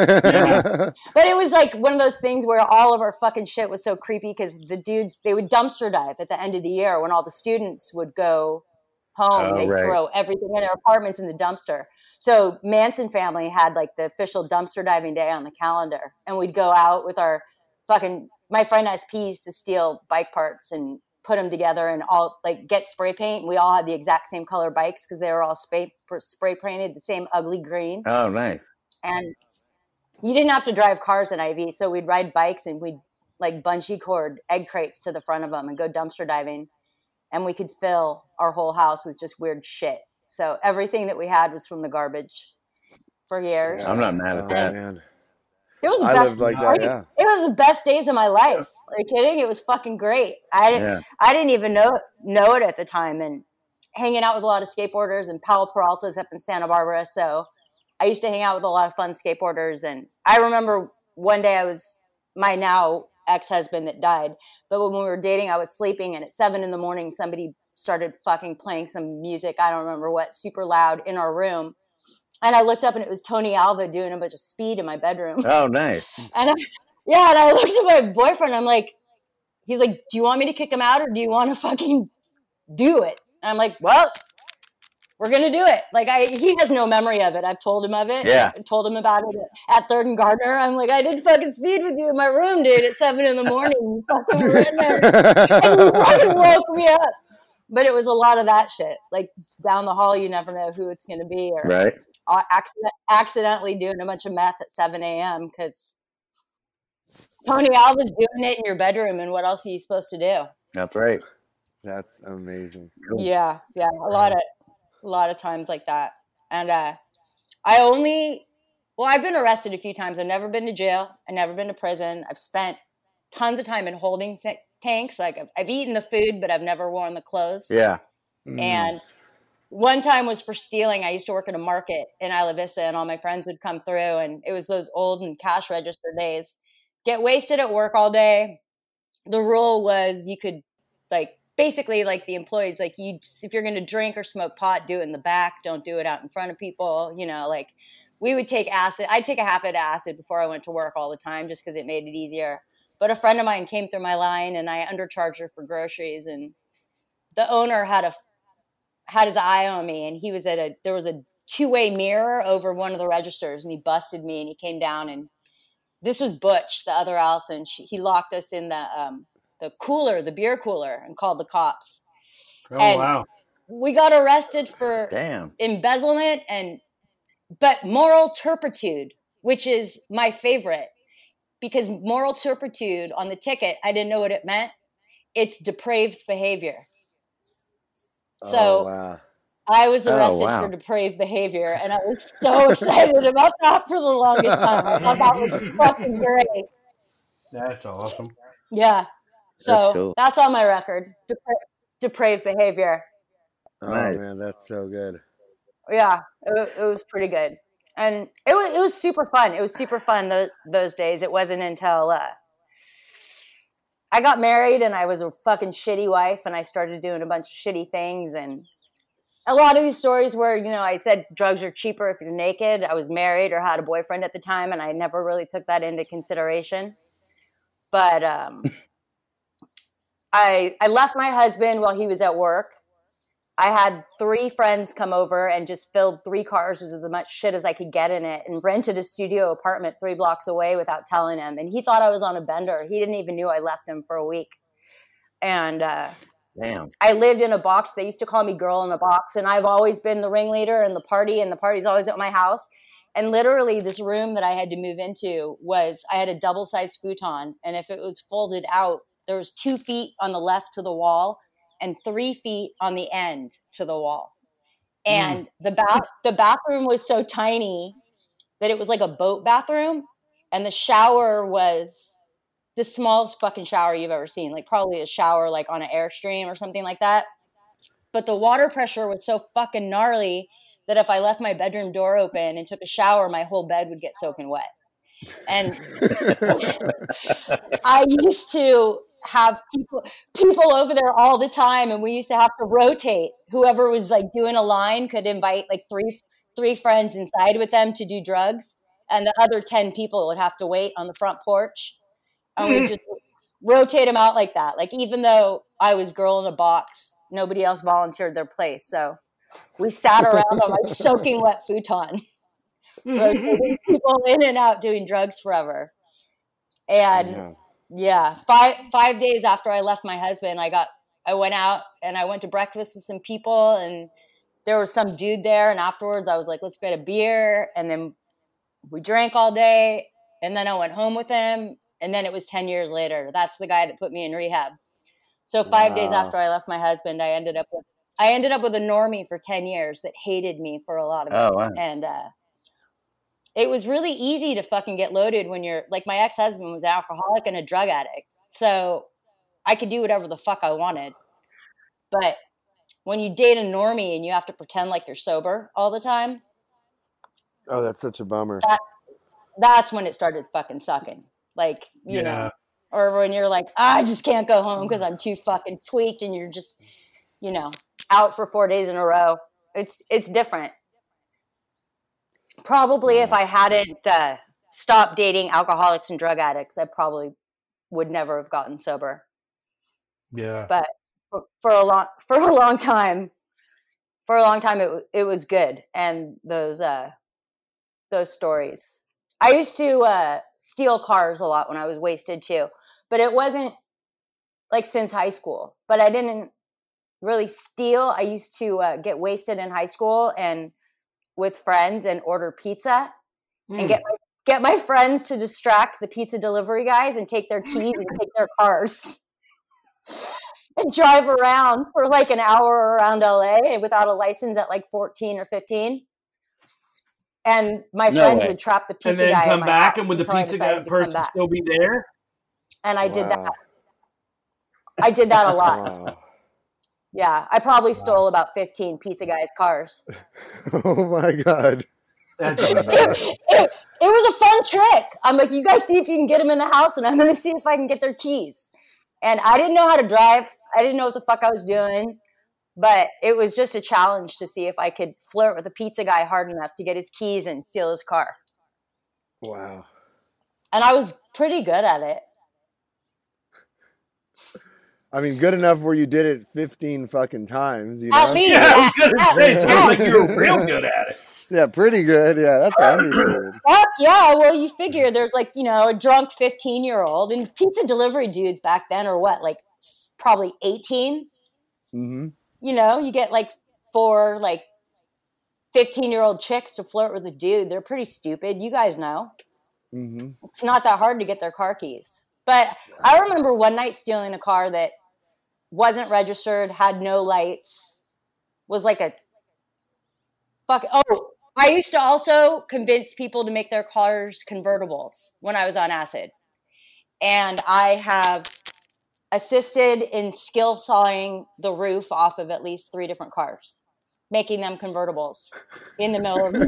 But it was like one of those things where all of our fucking shit was so creepy because the dudes, they would dumpster dive at the end of the year when all the students would go home. Oh, They'd right. throw everything in their apartments in the dumpster. So Manson family had like the official dumpster diving day on the calendar. And we'd go out with our fucking, my friend S Ps to steal bike parts and put them together and all like get spray paint. We all had the exact same color bikes because they were all spray, spray painted the same ugly green. Oh, nice. And you didn't have to drive cars in I V, so we'd ride bikes and we'd like bungee cord egg crates to the front of them and go dumpster diving, and we could fill our whole house with just weird shit. So everything that we had was from the garbage for years. I'm not mad at Oh, that. man. It was the I best. lived like that, I- yeah. It was the best days of my life. Are you kidding? It was fucking great. I didn't. Yeah. I didn't even know know it at the time, and hanging out with a lot of skateboarders and Powell Peralta's up in Santa Barbara. So I used to hang out with a lot of fun skateboarders. And I remember one day I was my now ex-husband that died, but when we were dating, I was sleeping, and at seven in the morning, somebody started fucking playing some music. I don't remember what, super loud in our room. And I looked up, and it was Tony Alva doing a bunch of speed in my bedroom. Oh, nice. And I, yeah, and I looked at my boyfriend. I'm like, he's like, do you want me to kick him out, or do you want to fucking do it? And I'm like, well, we're gonna do it. Like, I, he has no memory of it. I've told him of it. Yeah. I told him about it at Third and Gardner. I'm like, I did fucking speed with you in my room, dude, at seven in the morning. You fucking were in there, and you fucking woke me up. But it was a lot of that shit. Like, down the hall, you never know who it's gonna be, or Right? accident, accidentally doing a bunch of meth at seven a.m. because Tony Alva's doing it in your bedroom, and what else are you supposed to do? That's right. That's amazing. Yeah, yeah, a lot of a lot of times like that. And uh, I only, well, I've been arrested a few times. I've never been to jail. I've never been to prison. I've spent tons of time in holding t- tanks. Like I've, I've eaten the food, but I've never worn the clothes. Yeah. And one time was for stealing. I used to work at a market in Isla Vista, and all my friends would come through, and it was those old and cash register days. Get wasted at work all day. The rule was you could, like, basically, like the employees, like, you, if you're going to drink or smoke pot, do it in the back. Don't do it out in front of people. You know, like, we would take acid. I'd take a half of acid before I went to work all the time just because it made it easier. But a friend of mine came through my line and I undercharged her for groceries. And the owner had a had his eye on me, and he was at a there was a two-way mirror over one of the registers, and he busted me, and he came down, and this was Butch, the other Allison. She, he locked us in the um, the cooler, the beer cooler, and called the cops. Oh, and wow. We got arrested for Damn. embezzlement and but moral turpitude, which is my favorite, because moral turpitude on the ticket, I didn't know what it meant. It's depraved behavior. So Oh, wow. I was Oh, arrested wow. for depraved behavior, and I was so excited about that for the longest time. I thought that was fucking great. That's awesome. Yeah. So That's cool. that's on my record. Depra- depraved behavior. Oh, Nice. man, that's so good. Yeah, it, wa- it was pretty good, and it was it was super fun. It was super fun those those days. It wasn't until uh, I got married and I was a fucking shitty wife, and I started doing a bunch of shitty things. And a lot of these stories where, you know, I said drugs are cheaper if you're naked. I was married or had a boyfriend at the time, and I never really took that into consideration. But um, I I left my husband while he was at work. I had three friends come over and just filled three cars with as much shit as I could get in it, and rented a studio apartment three blocks away without telling him. And he thought I was on a bender. He didn't even know I left him for a week. And uh, Damn. I lived in a box. They used to call me girl in a box. And I've always been the ringleader in the party, and the party's always at my house. And literally this room that I had to move into was, I had a double-sized futon. And if it was folded out, there was two feet on the left to the wall and three feet on the end to the wall. And mm. the bath, the bathroom was so tiny that it was like a boat bathroom. And the shower was the smallest fucking shower you've ever seen. Like probably a shower like on an Airstream or something like that. But the water pressure was so fucking gnarly that if I left my bedroom door open and took a shower, my whole bed would get soaking wet. And I used to have people people over there all the time, and we used to have to rotate. Whoever was like doing a line could invite like three three friends inside with them to do drugs, and the other ten people would have to wait on the front porch, and we just rotate them out like that. Like even though I was girl in a box, nobody else volunteered their place, so we sat around on my soaking wet futon, rotating people in and out doing drugs forever. And yeah. Yeah, five five days after I left my husband, I got I went out and I went to breakfast with some people, and there was some dude there. And afterwards, I was like, "Let's get a beer," and then we drank all day. And then I went home with him, and then it was ten years later. That's the guy that put me in rehab. So five wow. days after I left my husband, I ended up with I ended up with a normie for ten years that hated me for a lot of it, oh, wow. and. uh It was really easy to fucking get loaded when you're like, my ex-husband was an alcoholic and a drug addict. So I could do whatever the fuck I wanted. But when you date a normie and you have to pretend like you're sober all the time. Oh, that's such a bummer. That, that's when it started fucking sucking. Like, you yeah. know, or when you're like, I just can't go home because I'm too fucking tweaked, and you're just, you know, out for four days in a row. It's, it's different. Probably if I hadn't uh, stopped dating alcoholics and drug addicts, I probably would never have gotten sober. Yeah. But for, for a long for a long time, for a long time it it was good. And those uh, those stories. I used to uh, steal cars a lot when I was wasted too, but it wasn't like since high school. But I didn't really steal. I used to uh, get wasted in high school and with friends and order pizza mm. and get my, get my friends to distract the pizza delivery guys and take their keys and take their cars and drive around for like an hour around L A without a license at like fourteen or fifteen. And my no friends way. would trap the pizza and then guy come back, house and would the pizza guy person still be there? And I wow. did that. I did that a lot. Wow. Yeah, I probably stole about fifteen pizza guys' cars. Oh my god! That's it, it, it was a fun trick. I'm like, you guys see if you can get them in the house, and I'm going to see if I can get their keys. And I didn't know how to drive. I didn't know what the fuck I was doing. But it was just a challenge to see if I could flirt with a pizza guy hard enough to get his keys and steal his car. Wow. And I was pretty good at it. I mean, good enough where you did it fifteen fucking times, you know? At least. Yeah, I was at- gonna at- say, it sounds like at- you were real good at it. Yeah, pretty good. Yeah, that's understated. Fuck yeah. Well, you figure there's like, you know, a drunk fifteen year old and pizza delivery dudes back then are what, like probably eighteen? Mm-hmm. You know, you get like four, like fifteen year old chicks to flirt with a dude. They're pretty stupid. You guys know. Mm-hmm. It's not that hard to get their car keys. But I remember one night stealing a car that wasn't registered, had no lights, was like a fuck. Oh, I used to also convince people to make their cars convertibles when I was on acid. And I have assisted in skill sawing the roof off of at least three different cars, making them convertibles in the middle of the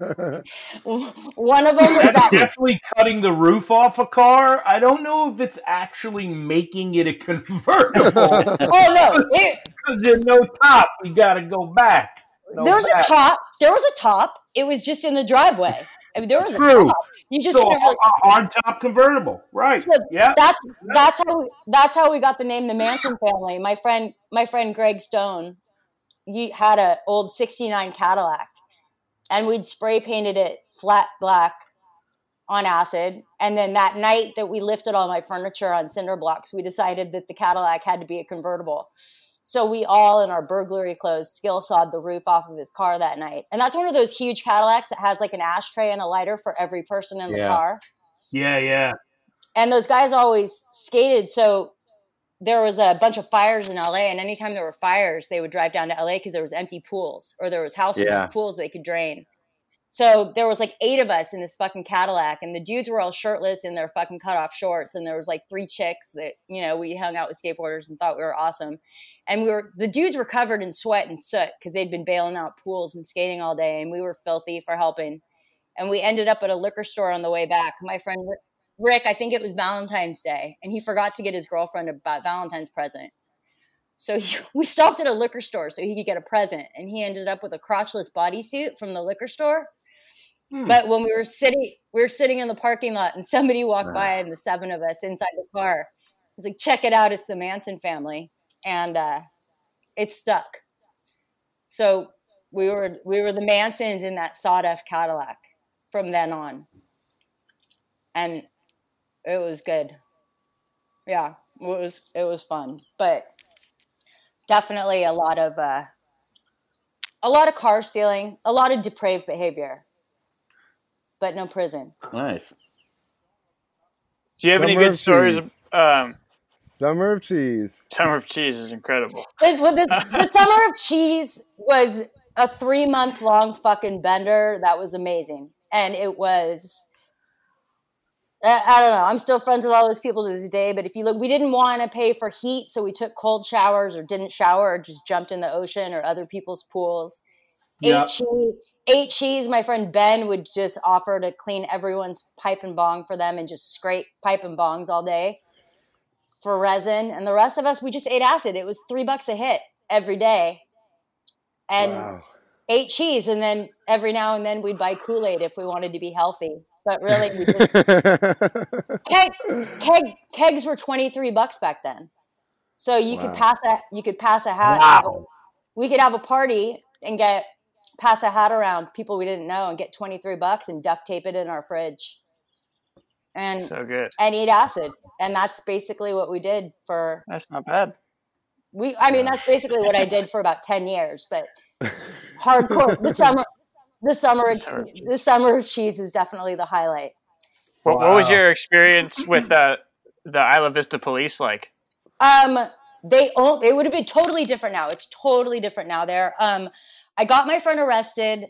night. One of them was That's that. definitely cutting the roof off a car. I don't know if it's actually making it a convertible. Oh, no. It, Because there's no top. We got to go back. No there was back. a top. There was a top. It was just in the driveway. I mean, there was True. a top. You just So never, a, a hard top convertible, right? So Yeah. That's that's how we, that's how we got the name the Manson family. My friend my friend Greg Stone, he had a old sixty-nine Cadillac, and we'd spray painted it flat black on acid. And then that night that we lifted all my furniture on cinder blocks, we decided that the Cadillac had to be a convertible. So we all, in our burglary clothes, skill sawed the roof off of his car that night. And that's one of those huge Cadillacs that has like an ashtray and a lighter for every person in the Yeah. car. Yeah, yeah. And those guys always skated. So there was a bunch of fires in L A, and anytime there were fires, they would drive down to L A because there was empty pools, or there was houses Yeah. with pools they could drain. So there was like eight of us in this fucking Cadillac, and the dudes were all shirtless in their fucking cutoff shorts, and there was like three chicks that, you know, we hung out with skateboarders and thought we were awesome. And we were the dudes were covered in sweat and soot because they'd been bailing out pools and skating all day, and we were filthy for helping. And we ended up at a liquor store on the way back. My friend Rick, I think it was Valentine's Day, and he forgot to get his girlfriend a Valentine's present. So he, we stopped at a liquor store so he could get a present, and he ended up with a crotchless bodysuit from the liquor store. Hmm. But when we were sitting, we were sitting in the parking lot, and somebody walked by, and the seven of us inside the car was like, "Check it out! It's the Manson family," and uh, it stuck. So we were we were the Mansons in that sawed-off Cadillac from then on, and it was good. Yeah, it was it was fun, but definitely a lot of uh, a lot of car stealing, a lot of depraved behavior. But no prison. Nice. Do you have any Summer good of stories? cheese. Um, Summer of cheese. Summer of Cheese is incredible. The, well, the, the Summer of Cheese was a three month long fucking bender that was amazing, and it was. I, I don't know. I'm still friends with all those people to this day. But if you look, we didn't want to pay for heat, so we took cold showers or didn't shower or just jumped in the ocean or other people's pools. Yep. Ate cheese. Ate cheese. My friend Ben would just offer to clean everyone's pipe and bong for them and just scrape pipe and bongs all day for resin. And the rest of us, we just ate acid. It was three bucks a hit every day. And Wow. ate cheese. And then every now and then we'd buy Kool-Aid if we wanted to be healthy. But really, we just keg, keg, kegs were twenty-three bucks back then. So you Wow. could pass a you could pass a hat. Wow. We could have a party and get pass a hat around people we didn't know and get twenty-three bucks and duct tape it in our fridge and So good. and eat acid. And that's basically what we did for That's not bad. we I mean that's basically what I did for about ten years, but hardcore the summer the summer of, Summer of cheese. the summer of cheese is definitely the highlight. What, what was Wow. your experience with uh, the Isla Vista police like? Um, they oh, it would have been totally different now. It's totally different now. There, um, I got my friend arrested.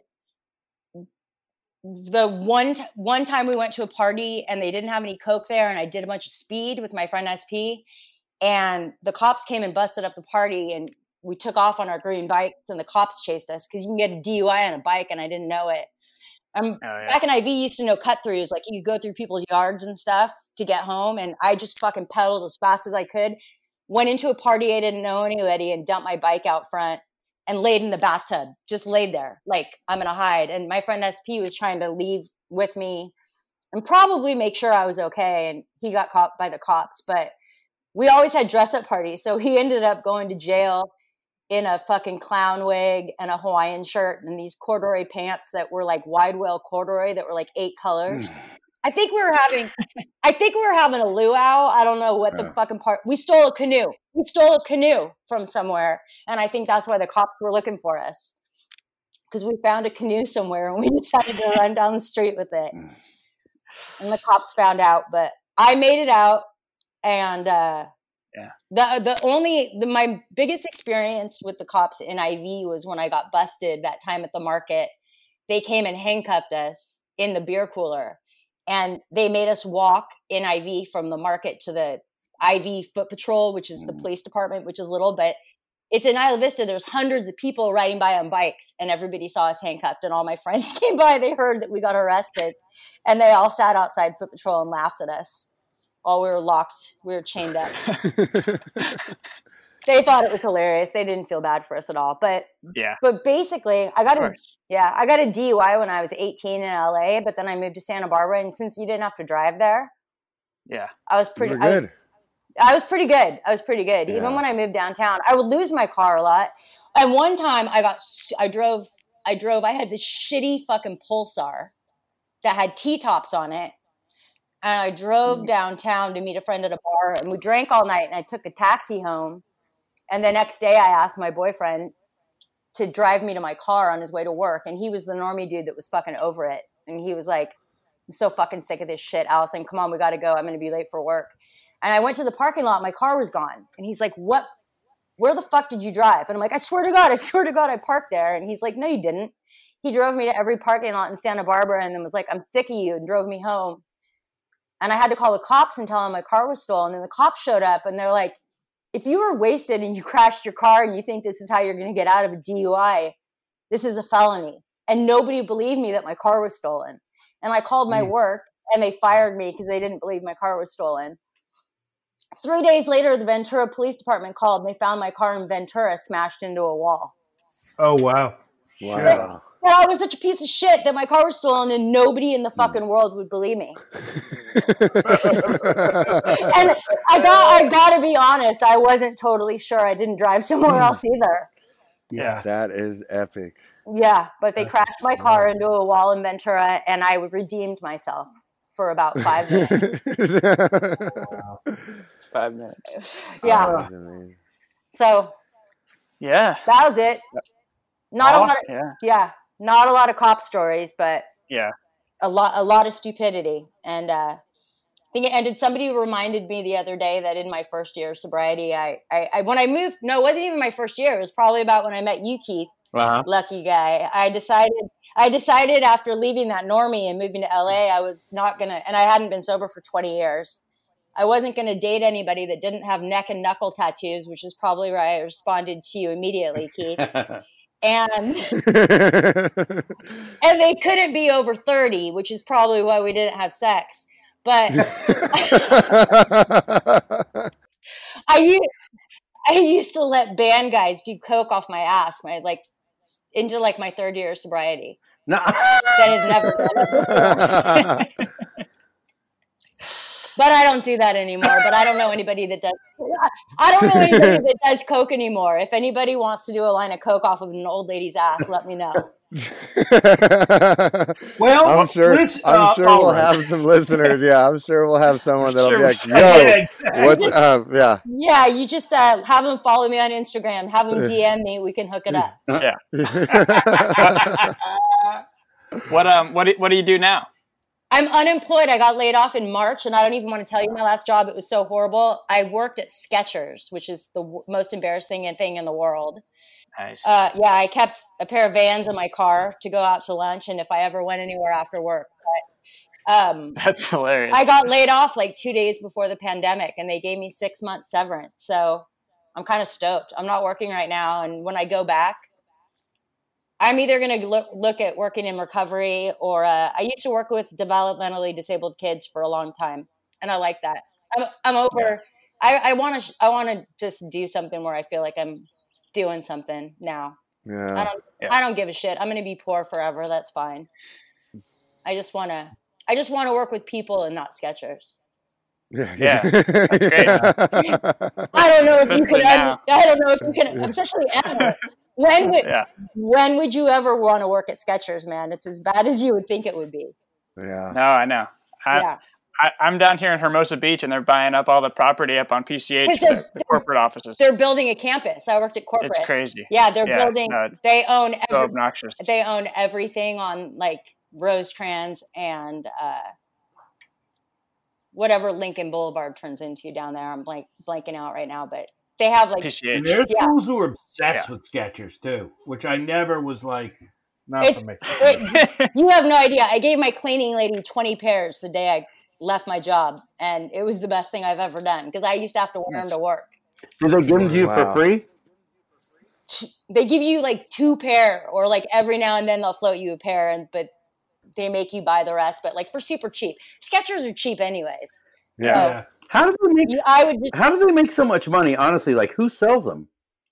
The one t- one time we went to a party and they didn't have any coke there, and I did a bunch of speed with my friend S P, and the cops came and busted up the party, and we took off on our green bikes, and the cops chased us because you can get a D U I on a bike, and I didn't know it. Um, Oh, yeah. back in I V, you used to know cut throughs, like you could go through people's yards and stuff to get home, and I just fucking pedaled as fast as I could. went into a party I didn't know anybody and dumped my bike out front and laid in the bathtub, just laid there like I'm going to hide. And my friend S P was trying to leave with me and probably make sure I was okay. And he got caught by the cops, but we always had dress up parties. So he ended up going to jail in a fucking clown wig and a Hawaiian shirt and these corduroy pants that were like wide wale corduroy that were like eight colors. I think we were having, I think we were having a luau. I don't know what the Yeah. fucking part. We stole a canoe. We stole a canoe from somewhere, and I think that's why the cops were looking for us, because we found a canoe somewhere and we decided to run down the street with it. And the cops found out, but I made it out. And uh, Yeah. the the only the, my biggest experience with the cops in I V was when I got busted that time at the market. They came and handcuffed us in the beer cooler. And they made us walk in I V from the market to the I V Foot Patrol, which is the police department, which is little, but it's in Isla Vista. There's hundreds of people riding by on bikes, and everybody saw us handcuffed. And all my friends came by. They heard that we got arrested, and they all sat outside Foot Patrol and laughed at us while we were locked. We were chained up. They thought it was hilarious. They didn't feel bad for us at all. But Yeah. but basically, I got Of a course. yeah, I got a D U I when I was eighteen in L A, but then I moved to Santa Barbara, and since you didn't have to drive there, Yeah. I was You pretty were I was, good. I was pretty good. I was pretty good. Yeah. Even when I moved downtown, I would lose my car a lot. And one time I got s- I drove I drove I had this shitty fucking Pulsar that had T-tops on it. And I drove downtown to meet a friend at a bar, and we drank all night, and I took a taxi home. And the next day I asked my boyfriend to drive me to my car on his way to work. And he was the normie dude that was fucking over it. And he was like, I'm so fucking sick of this shit, Allison. Come on, we got to go. I'm going to be late for work. And I went to the parking lot. My car was gone. And he's like, what? Where the fuck did you drive? And I'm like, I swear to God, I swear to God, I parked there. And he's like, no, you didn't. He drove me to every parking lot in Santa Barbara and then was like, I'm sick of you, and drove me home. And I had to call the cops and tell them my car was stolen. And the cops showed up and they're like, if you were wasted and you crashed your car and you think this is how you're going to get out of a D U I, this is a felony. And nobody believed me that my car was stolen. And I called my work and they fired me because they didn't believe my car was stolen. Three days later, the Ventura Police Department called and they found my car in Ventura smashed into a wall. Oh, wow. Wow. And I was such a piece of shit that my car was stolen and nobody in the fucking world would believe me. And I got I got to be honest, I wasn't totally sure. I didn't drive somewhere else either. Yeah. That is epic. Yeah, but they crashed my car into a wall in Ventura, and I redeemed myself for about five minutes. Five minutes. Yeah, That was amazing. so Yeah. that was it. Not a lot. Of, Yeah. yeah, not a lot of cop stories, but Yeah. a lot, a lot of stupidity. And uh, I think it ended. Somebody reminded me the other day that in my first year of sobriety, I, I, I when I moved, no, it wasn't even my first year. It was probably about when I met you, Keith. Uh-huh. Lucky guy. I decided I decided after leaving that normie and moving to L A, I was not gonna, and I hadn't been sober for twenty years. I wasn't gonna date anybody that didn't have neck and knuckle tattoos, which is probably why I responded to you immediately, Keith. And and they couldn't be over thirty, which is probably why we didn't have sex. But I used, I used to let band guys do coke off my ass, my like into like my third year of sobriety. No. That has never done it. But I don't do that anymore. But I don't know anybody that does. I don't know anybody that does coke anymore. If anybody wants to do a line of coke off of an old lady's ass, let me know. Well, I'm sure. let's, I'm uh, sure all we'll right. have some listeners. Yeah, I'm sure we'll have someone that'll Sure be like, we'll- "Yo, Yeah, exactly. what's up?" Yeah. Yeah, you just uh, have them follow me on Instagram. Have them D M me. We can hook it up. What um what do, what do you do now? I'm unemployed. I got laid off in March, and I don't even want to tell you my last job. It was so horrible. I worked at Skechers, which is the w- most embarrassing thing in the world. Nice. Uh, yeah, I kept a pair of Vans in my car to go out to lunch, and if I ever went anywhere after work. But, um, That's hilarious. I got laid off like two days before the pandemic, and they gave me six months severance. So I'm kind of stoked. I'm not working right now, and when I go back, I'm either going to look, look at working in recovery or uh, I used to work with developmentally disabled kids for a long time, and I like that. I'm, I'm over I, I want to I want to just do something where I feel like I'm doing something now. Yeah. I don't Yeah. I don't give a shit. I'm going to be poor forever. That's fine. I just want to I just want to work with people and not Skechers. Yeah. Yeah, that's great. I don't know if you Especially could now. I don't know if you can, especially ever. When would Yeah. when would you ever want to work at Skechers, man? It's as bad as you would think it would be. Yeah. No, I know. I, Yeah. I, I'm down here in Hermosa Beach, and they're buying up all the property up on P C H, Because the, they're- the corporate offices. They're building a campus. I worked at corporate. It's crazy. Yeah, they're Yeah, building. no, it's they own So every, obnoxious. they own everything on like Rosecrans and uh, whatever Lincoln Boulevard turns into down there. I'm blank blanking out right now, but they have like P C And H. there's Yeah. fools who are obsessed Yeah. with Skechers too, which I never was like. Not It's- for me. it, you have no idea. I gave my cleaning lady twenty pairs the day I left my job, and it was the best thing I've ever done because I used to have to wear them to work. Do they give them to you Wow. for free? They give you like two pair, or like every now and then they'll float you a pair, and but they make you buy the rest. But like for super cheap, Skechers are cheap anyways. Yeah. Yeah. How do they make? You, I would just How do they make so much money? Honestly, like who sells them?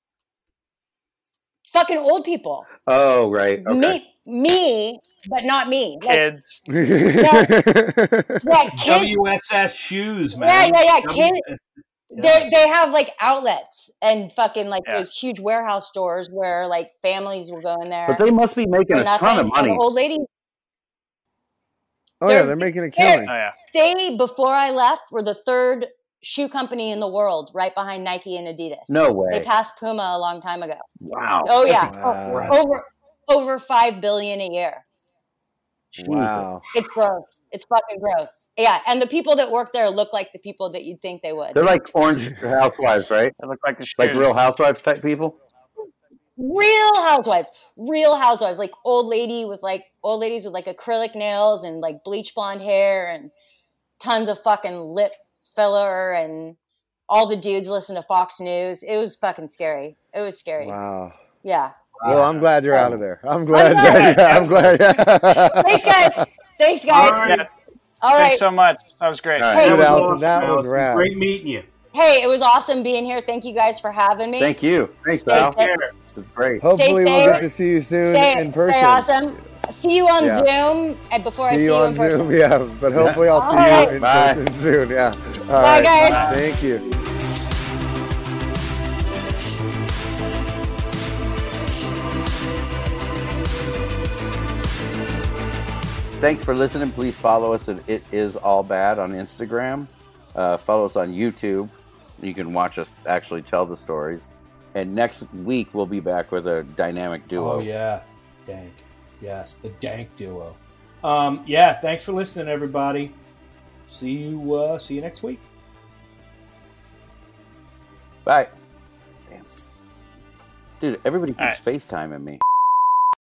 fucking old people. Oh, right. Okay. Me, me, but not me. Like, Kids. yeah, kids. W S S shoes, man. Yeah, yeah, yeah. W- Kids. They they have like outlets and fucking like Yeah. those huge warehouse stores where like families will go in there. But they must be making for a nothing. ton of And money. old ladies, Oh yeah, They're- they're making a they're- killing. Oh, yeah. they before I left were the third shoe company in the world, right behind Nike and Adidas. No They way. passed Puma a long time ago. Wow. Oh yeah, Wow. over over five billion a year. Wow. It's gross. It's fucking gross. Yeah, and the people that work there look like the people that you'd think they would. They're like Orange Housewives, right? They look like the shoes. Like Real Housewives type people. Real housewives, real housewives, like old lady with like old ladies with like acrylic nails and like bleach blonde hair and tons of fucking lip filler, and all the dudes listen to Fox News. It was fucking scary. It was scary. Wow. Yeah. Well, I'm glad you're out of there. I'm glad. glad. Yeah, I'm glad. Thanks, guys. Thanks, All guys. right. Yeah. All right. Thanks so much. That was great. All right. Hey, Dude, That was Allison, awesome, that was Allison. rad. Great meeting you. Hey, it was awesome being here. Thank you guys for having me. Thank you. Thanks, Stay Al. safe. It's great. Hopefully, we'll safe. get to see you soon Stay, in person. stay awesome. See you on Yeah. Zoom, and before I See see you you on in person. Zoom, yeah. But hopefully, I'll see All right. you in Bye. person soon. Yeah. All Bye, right. guys. Thank you. Thanks for listening. Please follow us at It Is All Bad on Instagram. Uh, follow us on YouTube. You can watch us actually tell the stories. And next week, we'll be back with a dynamic duo. Oh yeah, Dank. Yes, the Dank duo. Um, yeah, thanks for listening, everybody. See you. Uh, see you next week. Bye. Damn. Dude, everybody keeps All right. FaceTiming me.